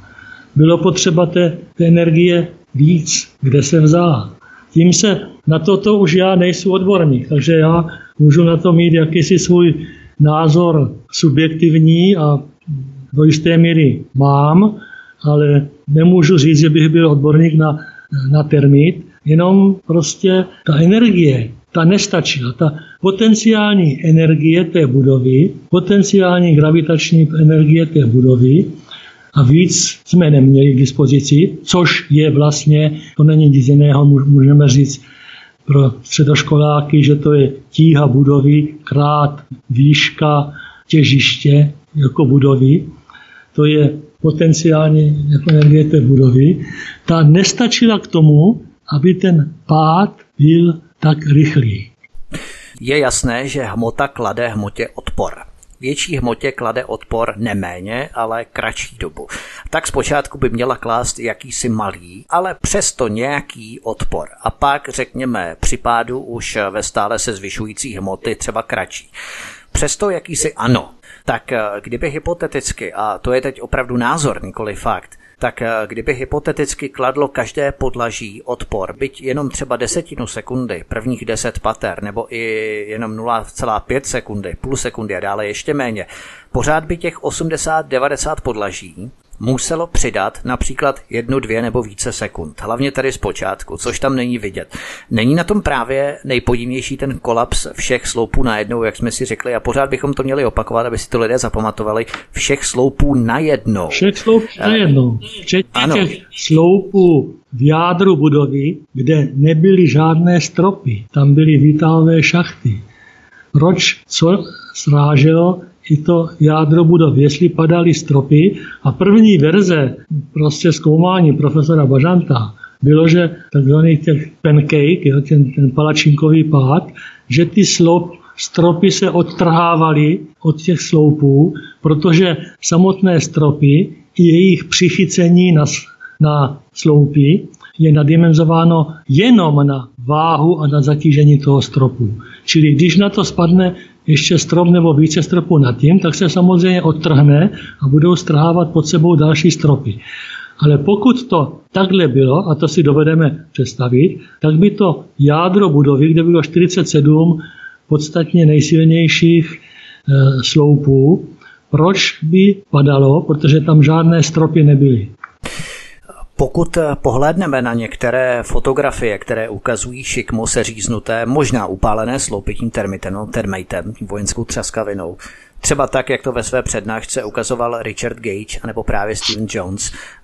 Bylo potřeba té energie víc, kde se vzala. Tím se na toto už já nejsem odborník, takže já můžu na to mít jakýsi svůj názor subjektivní a do jisté míry mám, ale nemůžu říct, že bych byl odborník na termit, jenom prostě ta energie, ta nestačila. Ta potenciální energie té budovy, potenciální gravitační energie té budovy a víc jsme neměli k dispozici, což je vlastně, to není nic jiného, můžeme říct pro středoškoláky, že to je tíha budovy krát výška těžiště jako budovy. To je potenciální jako energie té budovy. Ta nestačila k tomu, aby ten pád byl tak rychlý. Je jasné, že hmota klade hmotě odpor. Větší hmotě klade odpor neméně, ale kratší dobu. Tak zpočátku by měla klást jakýsi malý, ale přesto nějaký odpor. A pak, řekněme, při pádu už ve stále se zvyšující hmoty třeba kratší. Přesto jakýsi ano. Tak kdyby hypoteticky, a to je teď opravdu názor, nikoli fakt, tak kdyby hypoteticky kladlo každé podlaží odpor, byť jenom třeba 10 sekundy, prvních 10 pater, nebo i jenom 0,5 sekundy, půl sekundy a dále ještě méně, pořád by těch 80-90 podlaží muselo přidat například 1, 2 nebo více sekund. Hlavně tady zpočátku, což tam není vidět. Není na tom právě nejpodivnější ten kolaps všech sloupů najednou, jak jsme si řekli, a pořád bychom to měli opakovat, aby si to lidé zapamatovali, všech sloupů najednou. Všech sloupů najednou. Včetně těch sloupů v jádru budovy, kde nebyly žádné stropy. Tam byly výtahové šachty. Proč? Co sráželo i to jádro budovy, jestli padaly stropy. A první verze prostě zkoumání profesora Bažanta bylo, že takzvaný pancake, ten palačinkový pád, že ty stropy se odtrhávaly od těch sloupů, protože samotné stropy i jejich přichycení na sloupy je nadimenzováno jenom na váhu a na zatížení toho stropu. Čili když na to spadne ještě strop nebo více stropů nad tím, tak se samozřejmě odtrhne a budou strhávat pod sebou další stropy. Ale pokud to takhle bylo, a to si dovedeme představit, tak by to jádro budovy, kde bylo 47 podstatně nejsilnějších sloupů, proč by padalo? Protože tam žádné stropy nebyly. Pokud pohlédneme na některé fotografie, které ukazují šikmo seříznuté, možná upálené sloupy tím termitem, tím vojenskou třaskavinou, třeba tak, jak to ve své přednášce ukazoval Richard Gage anebo právě Stephen Jones,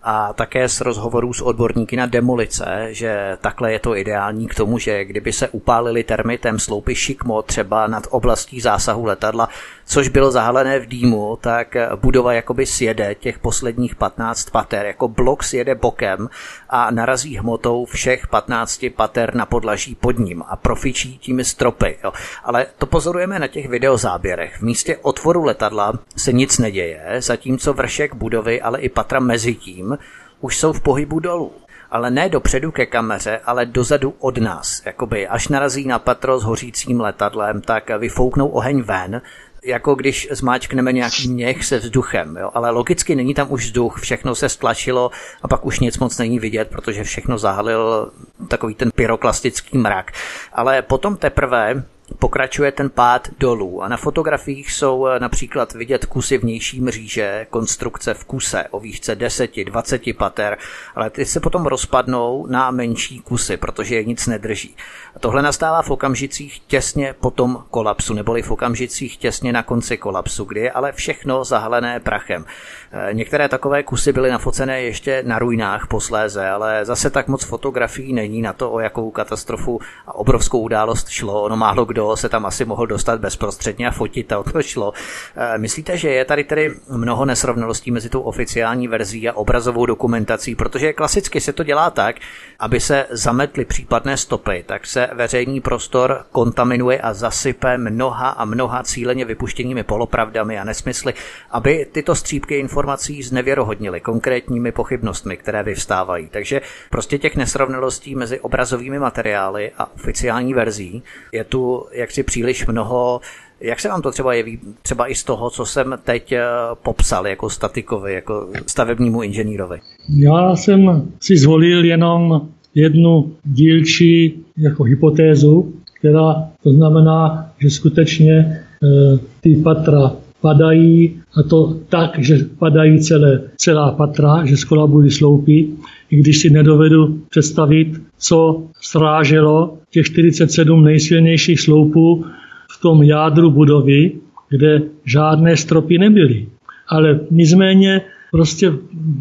a také z rozhovorů s odborníky na demolice, že takhle je to ideální k tomu, že kdyby se upálili termitem sloupy šikmo třeba nad oblastí zásahu letadla, což bylo zahalené v dýmu, tak budova jakoby sjede těch posledních 15 pater, jako blok sjede bokem a narazí hmotou všech 15 pater na podlaží pod ním a profičí tím stropy. Jo. Ale to pozorujeme na těch videozáběrech. V místě otvoru letadla se nic neděje, zatímco vršek budovy, ale i patra mezi tím už jsou v pohybu dolů. Ale ne dopředu ke kameře, ale dozadu od nás. Jakoby až narazí na patro s hořícím letadlem, tak vyfouknou oheň ven, jako když zmáčkneme nějaký měch se vzduchem, jo? Ale logicky není tam už vzduch, všechno se stlačilo a pak už nic moc není vidět, protože všechno zahalil takový ten pyroklastický mrak. Ale potom teprve pokračuje ten pád dolů a na fotografiích jsou například vidět kusy vnější mříže, konstrukce v kuse o výšce 10-20 pater, ale ty se potom rozpadnou na menší kusy, protože je nic nedrží. A tohle nastává v okamžicích těsně po tom kolapsu, neboli v okamžicích těsně na konci kolapsu, kdy je ale všechno zahalené prachem. Některé takové kusy byly nafocené ještě na ruinách posléze, ale zase tak moc fotografií není na to, o jakou katastrofu a obrovskou událost šlo. Ono málo kdo se tam asi mohl dostat bezprostředně a fotit, a o to šlo. Myslíte, že je tady tedy mnoho nesrovnalostí mezi tou oficiální verzí a obrazovou dokumentací, protože klasicky se to dělá tak, aby se zametly případné stopy, tak se veřejný prostor kontaminuje a zasype mnoha a mnoha cíleně vypuštěnými polopravdami a nesmysly, aby tyto střípky informací znevěrohodnily konkrétními pochybnostmi, které vyvstávají. Takže prostě těch nesrovnalostí mezi obrazovými materiály a oficiální verzí je tu jaksi příliš mnoho. Jak se vám to třeba jeví, třeba i z toho, co jsem teď popsal jako statikovi, jako stavebnímu inženýrovi? Já jsem si zvolil jenom jednu dílčí jako hypotézu, která to znamená, že skutečně ty patra padají, a to tak, že padají celá patra, že skolabují sloupy, i když si nedovedu představit, co sráželo těch 47 nejsilnějších sloupů v tom jádru budovy, kde žádné stropy nebyly. Ale nicméně prostě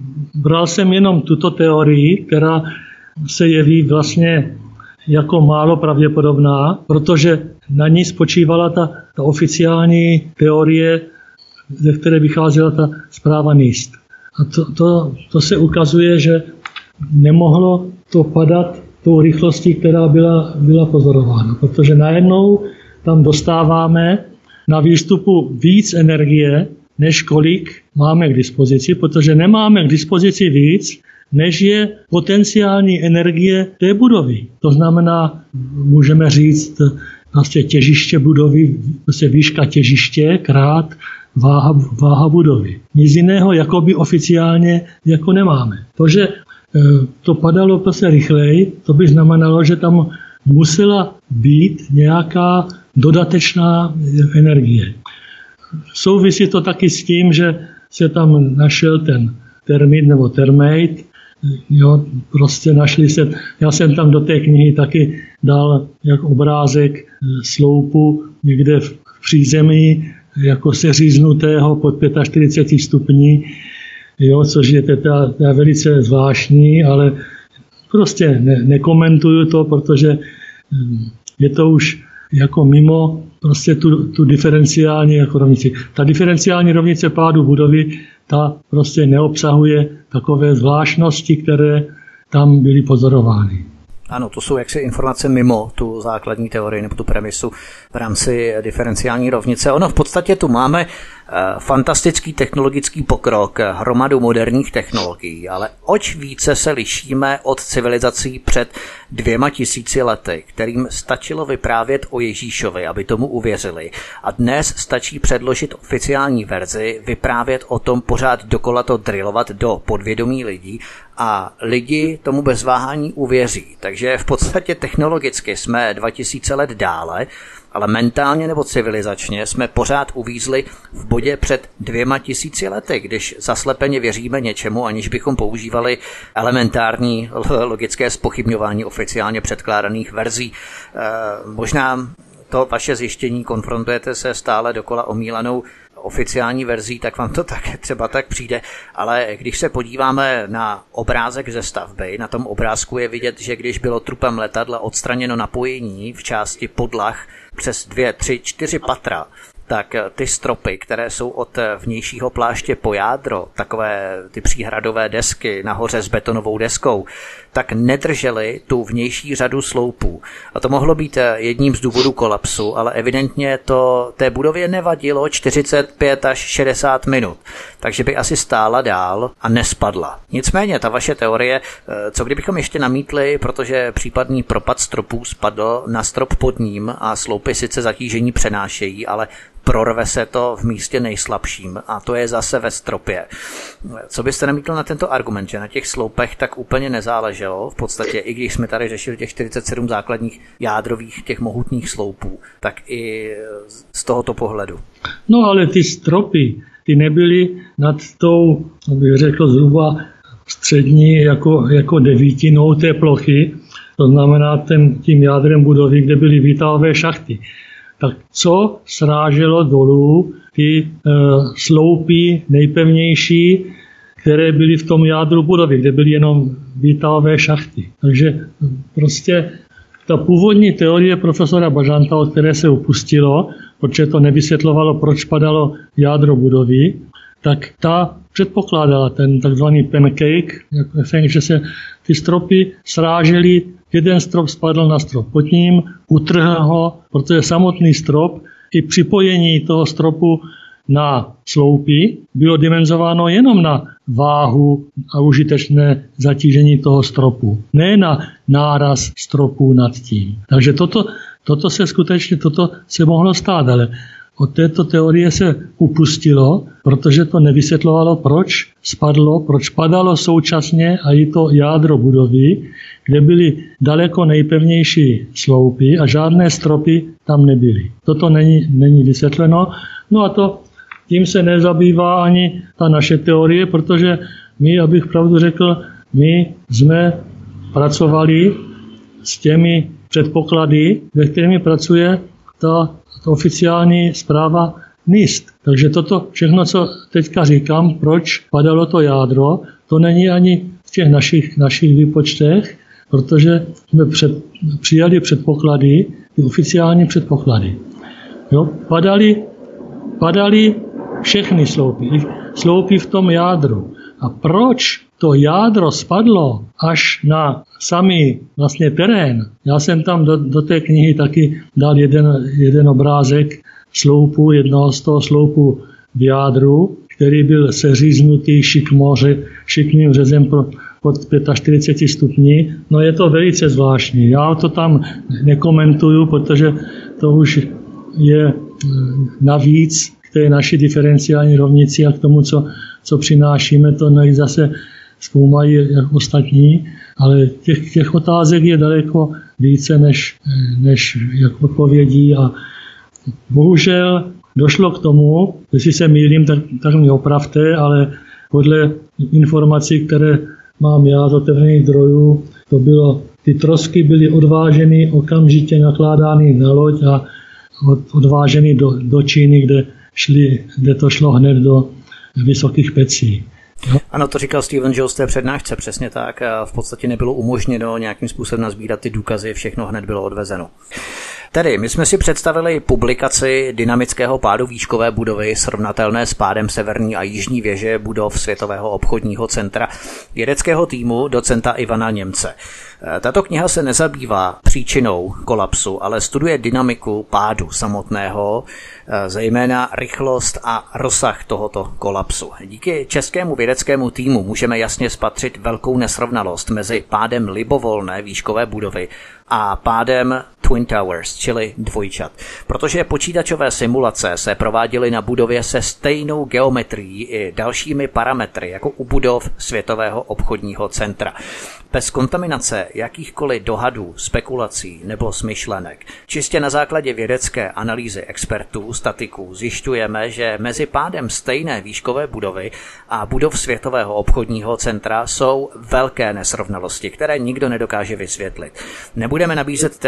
bral jsem jenom tuto teorii, která se jeví vlastně jako málo pravděpodobná, protože na ní spočívala ta oficiální teorie, ze které vycházela ta zpráva NIST. A to se ukazuje, že nemohlo to padat tou rychlostí, která byla pozorována, protože najednou tam dostáváme na výstupu víc energie, než kolik máme k dispozici, protože nemáme k dispozici víc, než je potenciální energie té budovy. To znamená, můžeme říct, vlastně těžiště budovy, vlastně výška těžiště krát váha budovy. Nic jiného jakoby oficiálně jako nemáme. To, že to padalo prostě rychleji, to by znamenalo, že tam musela být nějaká dodatečná energie. Souvisí to taky s tím, že se tam našel ten termit nebo termate, jo, prostě našli se, já jsem tam do té knihy taky dal jako obrázek sloupu někde v přízemí, jako seříznutého pod 45 stupní, jo, což je teda velice zvláštní, ale prostě nekomentuju to, protože je to už jako mimo prostě tu diferenciální jako rovnici. Ta diferenciální rovnice pádu budovy, ta prostě neobsahuje takové zvláštnosti, které tam byly pozorovány. Ano, to jsou jaksi informace mimo tu základní teorii nebo tu premisu v rámci diferenciální rovnice. Ono v podstatě tu máme fantastický technologický pokrok, hromadu moderních technologií, ale oč více se lišíme od civilizací před 2000 lety, kterým stačilo vyprávět o Ježíšovi, aby tomu uvěřili. A dnes stačí předložit oficiální verzi, vyprávět o tom, pořád dokola to drillovat do podvědomí lidí a lidi tomu bez váhání uvěří. Takže v podstatě technologicky jsme 2000 let dále, ale mentálně nebo civilizačně jsme pořád uvízli v bodě před 2000 lety, když zaslepeně věříme něčemu, aniž bychom používali elementární logické zpochybňování oficiálně předkládaných verzí. Možná to vaše zjištění konfrontujete se stále dokola omílanou oficiální verzí, tak vám to také třeba tak přijde, ale když se podíváme na obrázek ze stavby, na tom obrázku je vidět, že když bylo trupem letadla odstraněno napojení v části podlah přes 2, 3, 4 patra, tak ty stropy, které jsou od vnějšího pláště po jádro, takové ty příhradové desky nahoře s betonovou deskou, tak nedržely tu vnější řadu sloupů. A to mohlo být jedním z důvodů kolapsu, ale evidentně to té budově nevadilo 45 až 60 minut, takže by asi stála dál a nespadla. Nicméně ta vaše teorie, co kdybychom ještě namítli, protože případný propad stropů spadl na strop pod ním a sloupy sice zatížení přenášejí, ale prorve se to v místě nejslabším a to je zase ve stropě. Co byste namítl na tento argument, že na těch sloupech tak úplně nezáleželo, v podstatě i když jsme tady řešili těch 47 základních jádrových těch mohutných sloupů, tak i z tohoto pohledu? No ale ty stropy, ty nebyly nad tou, bych řekl, zhruba střední jako devitinou té plochy, to znamená tím jádrem budovy, kde byly výtahové šachty. Tak co sráželo dolů ty sloupy nejpevnější, které byly v tom jádru budovy, kde byly jenom výtahové šachty. Takže prostě ta původní teorie profesora Bažanta, od které se upustilo, protože to nevysvětlovalo, proč padalo jádro budovy, tak ta předpokládala ten takzvaný pancake, jako efekt, že se ty stropy srážely, jeden strop spadl na strop pod ním, utrhl ho, protože samotný strop i připojení toho stropu na sloupy bylo dimenzováno jenom na váhu a užitečné zatížení toho stropu, ne na náraz stropu nad tím. Takže toto se mohlo stát, ale od této teorie se upustilo, protože to nevysvětlovalo, proč padalo současně a i to jádro budovy, kde byly daleko nejpevnější sloupy a žádné stropy tam nebyly. Toto není vysvětleno. No a tím se nezabývá ani ta naše teorie, protože my, abych pravdu řekl, my jsme pracovali s těmi předpoklady, ve kterými pracuje ta oficiální zpráva NIST. Takže toto všechno, co teďka říkám, proč padalo to jádro, to není ani v těch našich výpočtech, protože jsme přijali předpoklady, ty oficiální předpoklady. Jo? Padaly všechny sloupy v tom jádru. A proč to jádro spadlo až na samý vlastně terén? Já jsem tam do té knihy taky dal jeden obrázek sloupu, jednoho z toho sloupu v jádru, který byl seříznutý šikmým řezem pod 45 stupni. No je to velice zvláštní. Já to tam nekomentuju, protože to už je navíc k té naší diferenciální rovnici a k tomu, co přinášíme, to zase zkoumají jak ostatní, ale těch otázek je daleko více než jak odpovědí a bohužel došlo k tomu, jestli se mýlím, tak mě opravte, ale podle informací, které mám já z otevřených zdrojů, to bylo, ty trosky byly odváženy, okamžitě nakládány na loď a odváženy do Číny, kde to šlo hned do vysokých pecí. No. Ano, to říkal Stephen Jones v té přednášce, přesně tak. V podstatě nebylo umožněno nějakým způsobem nazbírat ty důkazy, všechno hned bylo odvezeno. Tedy, my jsme si představili publikaci dynamického pádu výškové budovy srovnatelné s pádem severní a jižní věže budov Světového obchodního centra vědeckého týmu docenta Ivana Němce. Tato kniha se nezabývá příčinou kolapsu, ale studuje dynamiku pádu samotného, zejména rychlost a rozsah tohoto kolapsu. Díky českému vědeckému týmu můžeme jasně spatřit velkou nesrovnalost mezi pádem libovolné výškové budovy a pádem Twin Towers, čili dvojčat. Protože počítačové simulace se prováděly na budově se stejnou geometrií i dalšími parametry jako u budov Světového obchodního centra. Bez kontaminace jakýchkoliv dohadů, spekulací nebo smyšlenek. Čistě na základě vědecké analýzy expertů, statiků zjišťujeme, že mezi pádem stejné výškové budovy a budov Světového obchodního centra jsou velké nesrovnalosti, které nikdo nedokáže vysvětlit. Nebudeme nabízet teorie,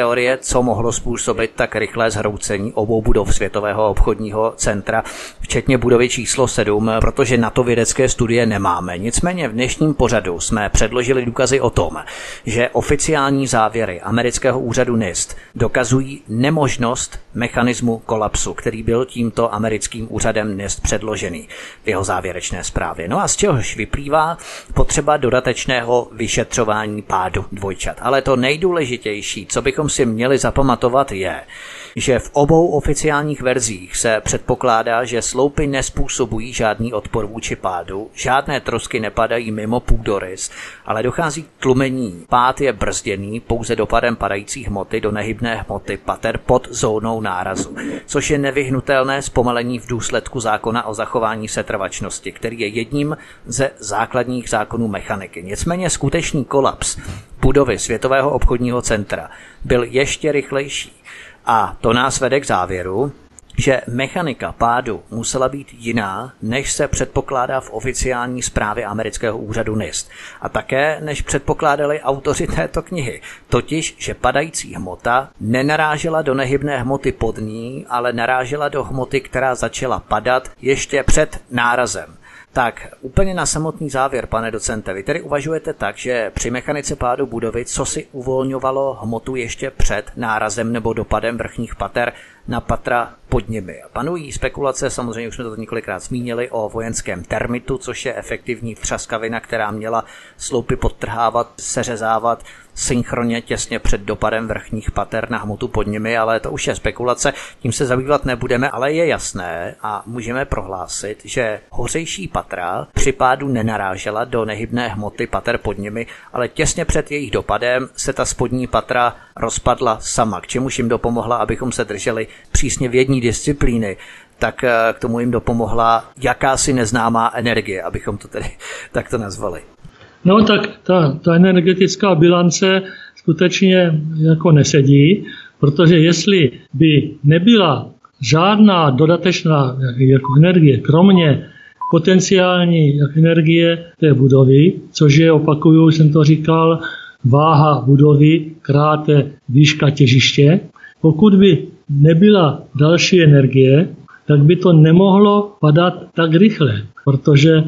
co mohlo způsobit tak rychlé zhroucení obou budov Světového obchodního centra, včetně budovy číslo 7, protože na to vědecké studie nemáme. Nicméně v dnešním pořadu jsme předložili důkazy o tom, že oficiální závěry amerického úřadu NIST dokazují nemožnost mechanismu kolapsu, který byl tímto americkým úřadem NIST předložený v jeho závěrečné zprávě. No a z čehož vyplývá potřeba dodatečného vyšetřování pádu dvojčat. Ale to nejdůležitější, co bychom si měli zapamatovat, je, že v obou oficiálních verzích se předpokládá, že sloupy nezpůsobují žádný odpor vůči pádu, žádné trosky nepadají mimo půdorys, ale dochází k tlumení. Pád je brzděný pouze dopadem padající hmoty do nehybné hmoty pater pod zónou nárazu, což je nevyhnutelné zpomalení v důsledku zákona o zachování setrvačnosti, který je jedním ze základních zákonů mechaniky. Nicméně skutečný kolaps budovy Světového obchodního centra byl ještě rychlejší. A to nás vede k závěru, že mechanika pádu musela být jiná, než se předpokládá v oficiální zprávě amerického úřadu NIST. A také, než předpokládali autoři této knihy. Totiž, že padající hmota nenarážela do nehybné hmoty pod ní, ale narážela do hmoty, která začala padat ještě před nárazem. Tak, úplně na samotný závěr, pane docente, vy tedy uvažujete tak, že při mechanice pádu budovy, co si uvolňovalo hmotu ještě před nárazem nebo dopadem vrchních pater na patra pod nimi. Panují spekulace, samozřejmě už jsme to několikrát zmínili, o vojenském termitu, což je efektivní třaskavina, která měla sloupy podtrhávat, seřezávat synchronně těsně před dopadem vrchních pater na hmotu pod nimi, ale to už je spekulace, tím se zabývat nebudeme, ale je jasné a můžeme prohlásit, že hořejší patra při pádu nenarážela do nehybné hmoty pater pod nimi, ale těsně před jejich dopadem se ta spodní patra rozpadla sama, k čemuž jim dopomohla, abychom se drželi přísně vědní disciplíny, tak k tomu jim dopomohla jakási neznámá energie, abychom to tedy takto nazvali. No tak ta energetická bilance skutečně jako nesedí, protože jestli by nebyla žádná dodatečná jako energie, kromě potenciální energie té budovy, což je, opakuju, jsem to říkal, váha budovy kráte výška těžiště, pokud by nebyla další energie, tak by to nemohlo padat tak rychle, protože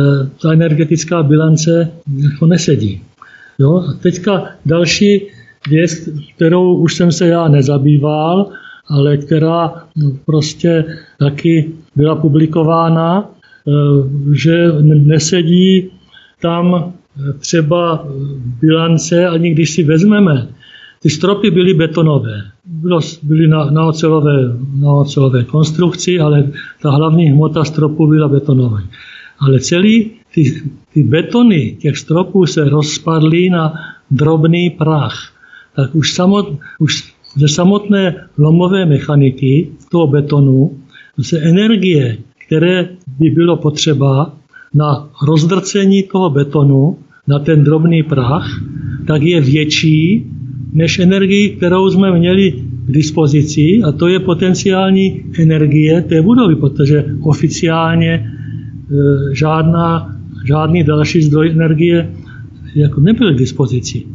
ta energetická bilance jako nesedí. Jo? A teďka další věc, kterou už jsem se já nezabýval, ale která prostě taky byla publikována, že nesedí tam třeba bilance, ani když si vezmeme. Ty stropy byly betonové, byly na ocelové konstrukci, ale ta hlavní hmota stropu byla betonová. Ale celý ty betony těch stropů se rozpadly na drobný prach. Tak už ze samotné lomové mechaniky toho betonu se energie, které by bylo potřeba na rozdrcení toho betonu na ten drobný prach, tak je větší než energii, kterou jsme měli k dispozici, a to je potenciální energie té budovy, protože oficiálně žádný další zdroj energie jako nebyl k dispozici.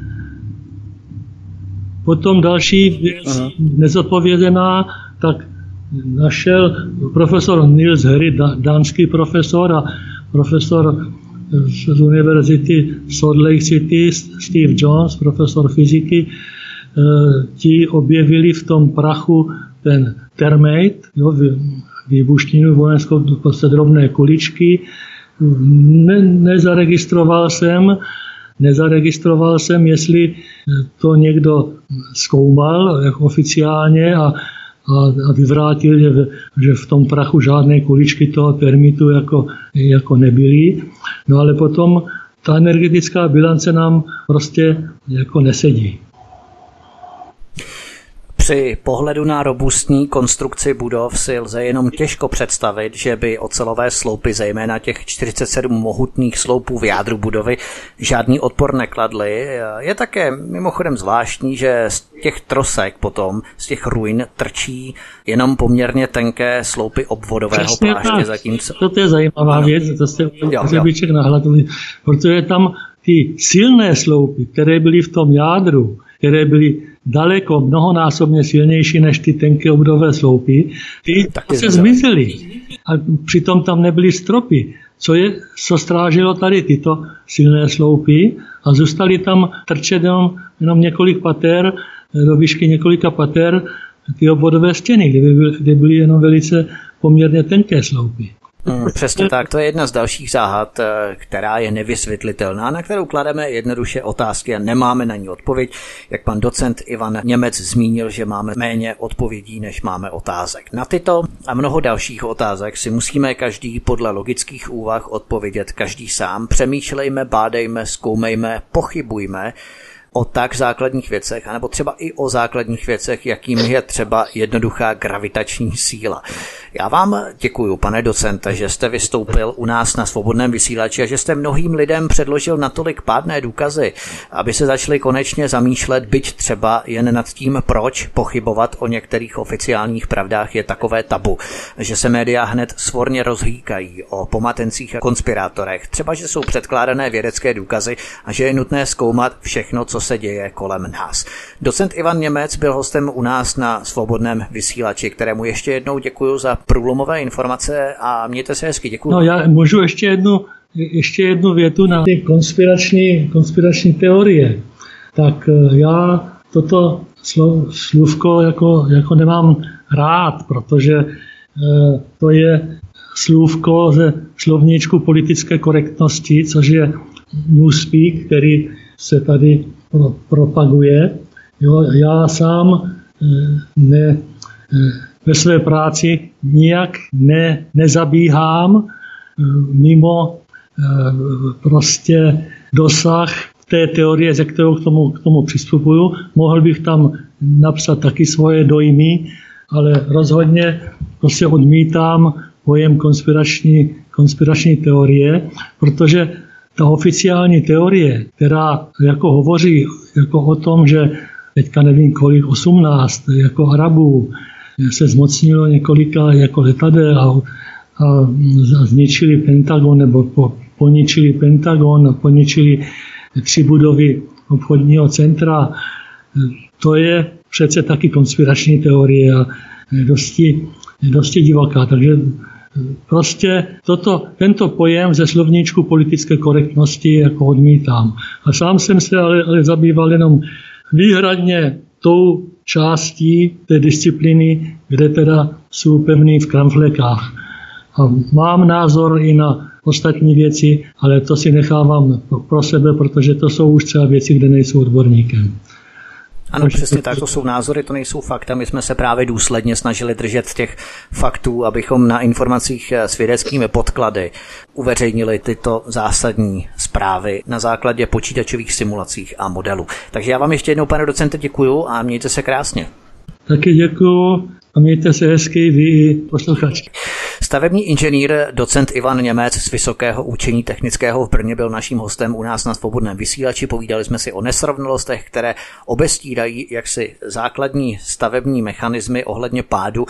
Potom další věc nezodpovězená, tak našel profesor Niels Herry, dánský profesor, a profesor z univerzity Salt Lake City, Steve Jones, profesor fyziky, ti objevili v tom prachu ten termate, výbušninu vojenskou, prostě drobné kuličky. Nezaregistroval jsem, jestli to někdo zkoumal oficiálně a vyvrátil, že v tom prachu žádné kuličky toho termitu jako nebyly. No ale potom ta energetická bilance nám prostě jako nesedí. Při pohledu na robustní konstrukci budov si lze jenom těžko představit, že by ocelové sloupy, zejména těch 47 mohutných sloupů v jádru budovy, žádný odpor nekladly. Je také mimochodem zvláštní, že z těch trosek potom, z těch ruin trčí jenom poměrně tenké sloupy obvodového pláště. Zatímco... To je zajímavá věc, to jste hřebíček na hladu, protože tam ty silné sloupy, které byly v tom jádru, které byly daleko, mnohonásobně silnější než ty tenké obdové sloupy, ty se zmizely. A přitom tam nebyly stropy. Co strážilo tady tyto silné sloupy a zůstaly tam trčet jenom několik pater, do výšky několika pater, ty obvodové stěny, kde byly jenom velice poměrně tenké sloupy. Přesně tak, to je jedna z dalších záhad, která je nevysvětlitelná, na kterou klademe jednoduše otázky a nemáme na ní odpověď. Jak pan docent Ivan Němec zmínil, že máme méně odpovědí, než máme otázek. Na tyto a mnoho dalších otázek si musíme každý podle logických úvah odpovědět každý sám. Přemýšlejme, bádejme, zkoumejme, pochybujme o tak základních věcech, anebo třeba i o základních věcech, jakým je třeba jednoduchá gravitační síla. Já vám děkuju, pane docente, že jste vystoupil u nás na Svobodném vysílači a že jste mnohým lidem předložil natolik pádné důkazy, aby se začali konečně zamýšlet, byť třeba jen nad tím, proč pochybovat o některých oficiálních pravdách je takové tabu, že se média hned svorně rozhýkají o pomatencích a konspirátorech, třeba že jsou předkládané vědecké důkazy a že je nutné zkoumat všechno, co se děje kolem nás. Docent Ivan Němec byl hostem u nás na Svobodném vysílači, kterému ještě jednou děkuju za průlomové informace a mějte se hezky. Děkuju. No, já můžu ještě jednu větu na ty konspirační teorie. Tak já toto slůvko jako nemám rád, protože to je slůvko ze slovníčku politické korektnosti, což je newspeak, který se tady propaguje. Jo, já sám ve své práci nijak nezabíhám mimo prostě dosah té teorie, ze kterou k tomu přistupuju. Mohl bych tam napsat taky svoje dojmy, ale rozhodně prostě odmítám pojem konspirační teorie, protože ta oficiální teorie, která jako hovoří jako o tom, že teďka nevím kolik, 18 jako Arabů se zmocnilo několika jako letadel a zničili Pentagon nebo poničili Pentagon a poničili 3 budovy obchodního centra. To je přece taky konspirační teorie a dosti divoká. Takže prostě tento pojem ze slovníčku politické korektnosti jako odmítám. A sám jsem se ale zabýval jenom výhradně tou částí té disciplíny, kde teda jsou pevný v kramflekách. A mám názor i na ostatní věci, ale to si nechávám pro sebe, protože to jsou už třeba věci, kde nejsou odborníkem. Ano, přesně tak, to jsou názory, to nejsou fakta. My jsme se právě důsledně snažili držet těch faktů, abychom na informacích s vědeckými podklady uveřejnili tyto zásadní zprávy na základě počítačových simulacích a modelů. Takže já vám ještě jednou, pane docente, děkuju a mějte se krásně. Taky děkuju a mějte se hezky vy posluchači. Stavební inženýr docent Ivan Němec z Vysokého učení technického v Brně byl naším hostem u nás na Svobodném vysílači. Povídali jsme si o nesrovnalostech, které obestírají jaksi základní stavební mechanismy ohledně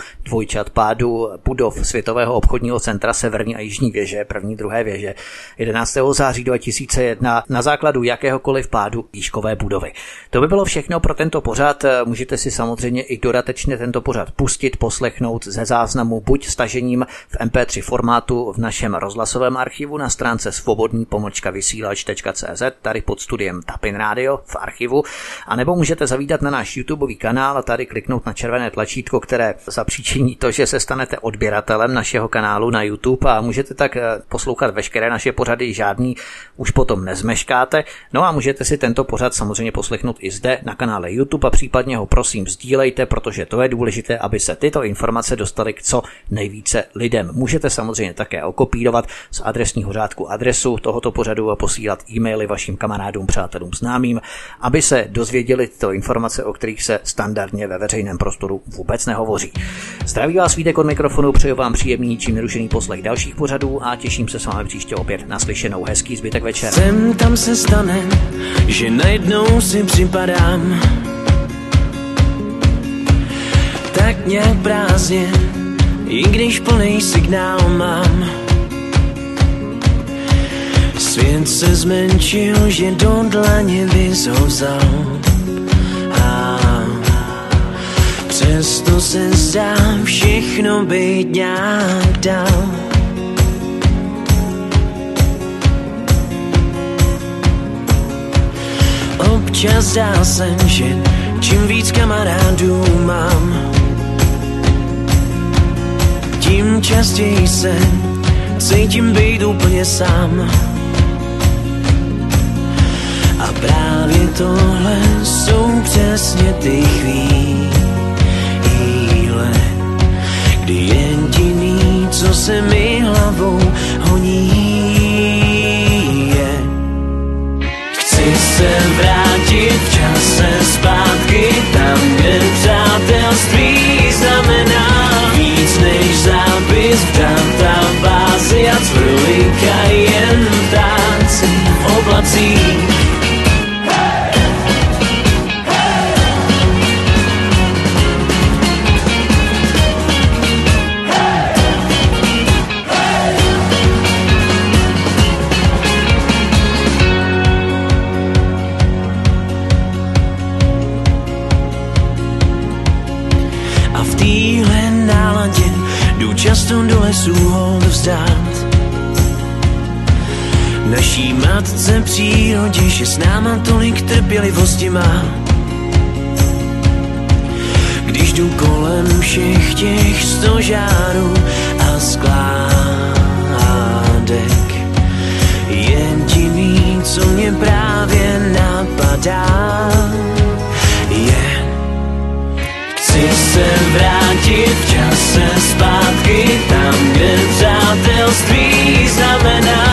pádu budov Světového obchodního centra Severní a Jižní věže, první, druhé věže 11. září 2001 na základu jakéhokoliv pádu výškové budovy. To by bylo všechno pro tento pořad. Můžete si samozřejmě i dodatečně tento pořad pustit, poslechnout ze záznamu buď stažením v MP3 formátu v našem rozhlasovém archivu na stránce svobodný-vysílač.cz, tady pod studiem Tapin Radio v archivu, anebo můžete zavítat na náš YouTubeový kanál a tady kliknout na červené tlačítko, které zapříčiní to, že se stanete odběratelem našeho kanálu na YouTube a můžete tak poslouchat veškeré naše pořady, žádný už potom nezmeškáte. No a můžete si tento pořad samozřejmě poslechnout i zde na kanále YouTube a případně ho prosím sdílejte, protože to je důležité, aby se tyto informace dostaly k co nejvíce lidem. Můžete samozřejmě také okopírovat z adresního řádku adresu tohoto pořadu a posílat e-maily vašim kamarádům, přátelům, známým, aby se dozvěděli tyto informace, o kterých se standardně ve veřejném prostoru vůbec nehovoří. Zdraví vás Vítek od mikrofonu, přeju vám příjemný, ničím nerušený poslech dalších pořadů a těším se s vámi příště opět na slyšenou. Hezký zbytek večera. Sem tam se stane, že najednou si připadám tak nějak prázdně, i když plný signál mám. Svět se zmenšil, že do dlaně bys ho vzal. přesto se zdá všechno být nějak dál. Občas zdá se, že čím víc kamarádů mám, tím častěji se cítím být úplně sám. A právě tohle jsou přesně ty chvíle, kdy jediný, co se mi hlavou honí, je: chci se vrátit v čase zpátky tam, kde přátelství znamená víc než zápis v databázi a cvrlika jen ptáci v oblacích. Často do lesů hold vzdát naší matce přírodě, že s náma tolik trpělivosti má. Když jdu kolem všech těch stožárů a skládek, jediný, co mě právě napadá, je: chci se vrátit v čase zpátky tam, kde přátelství znamená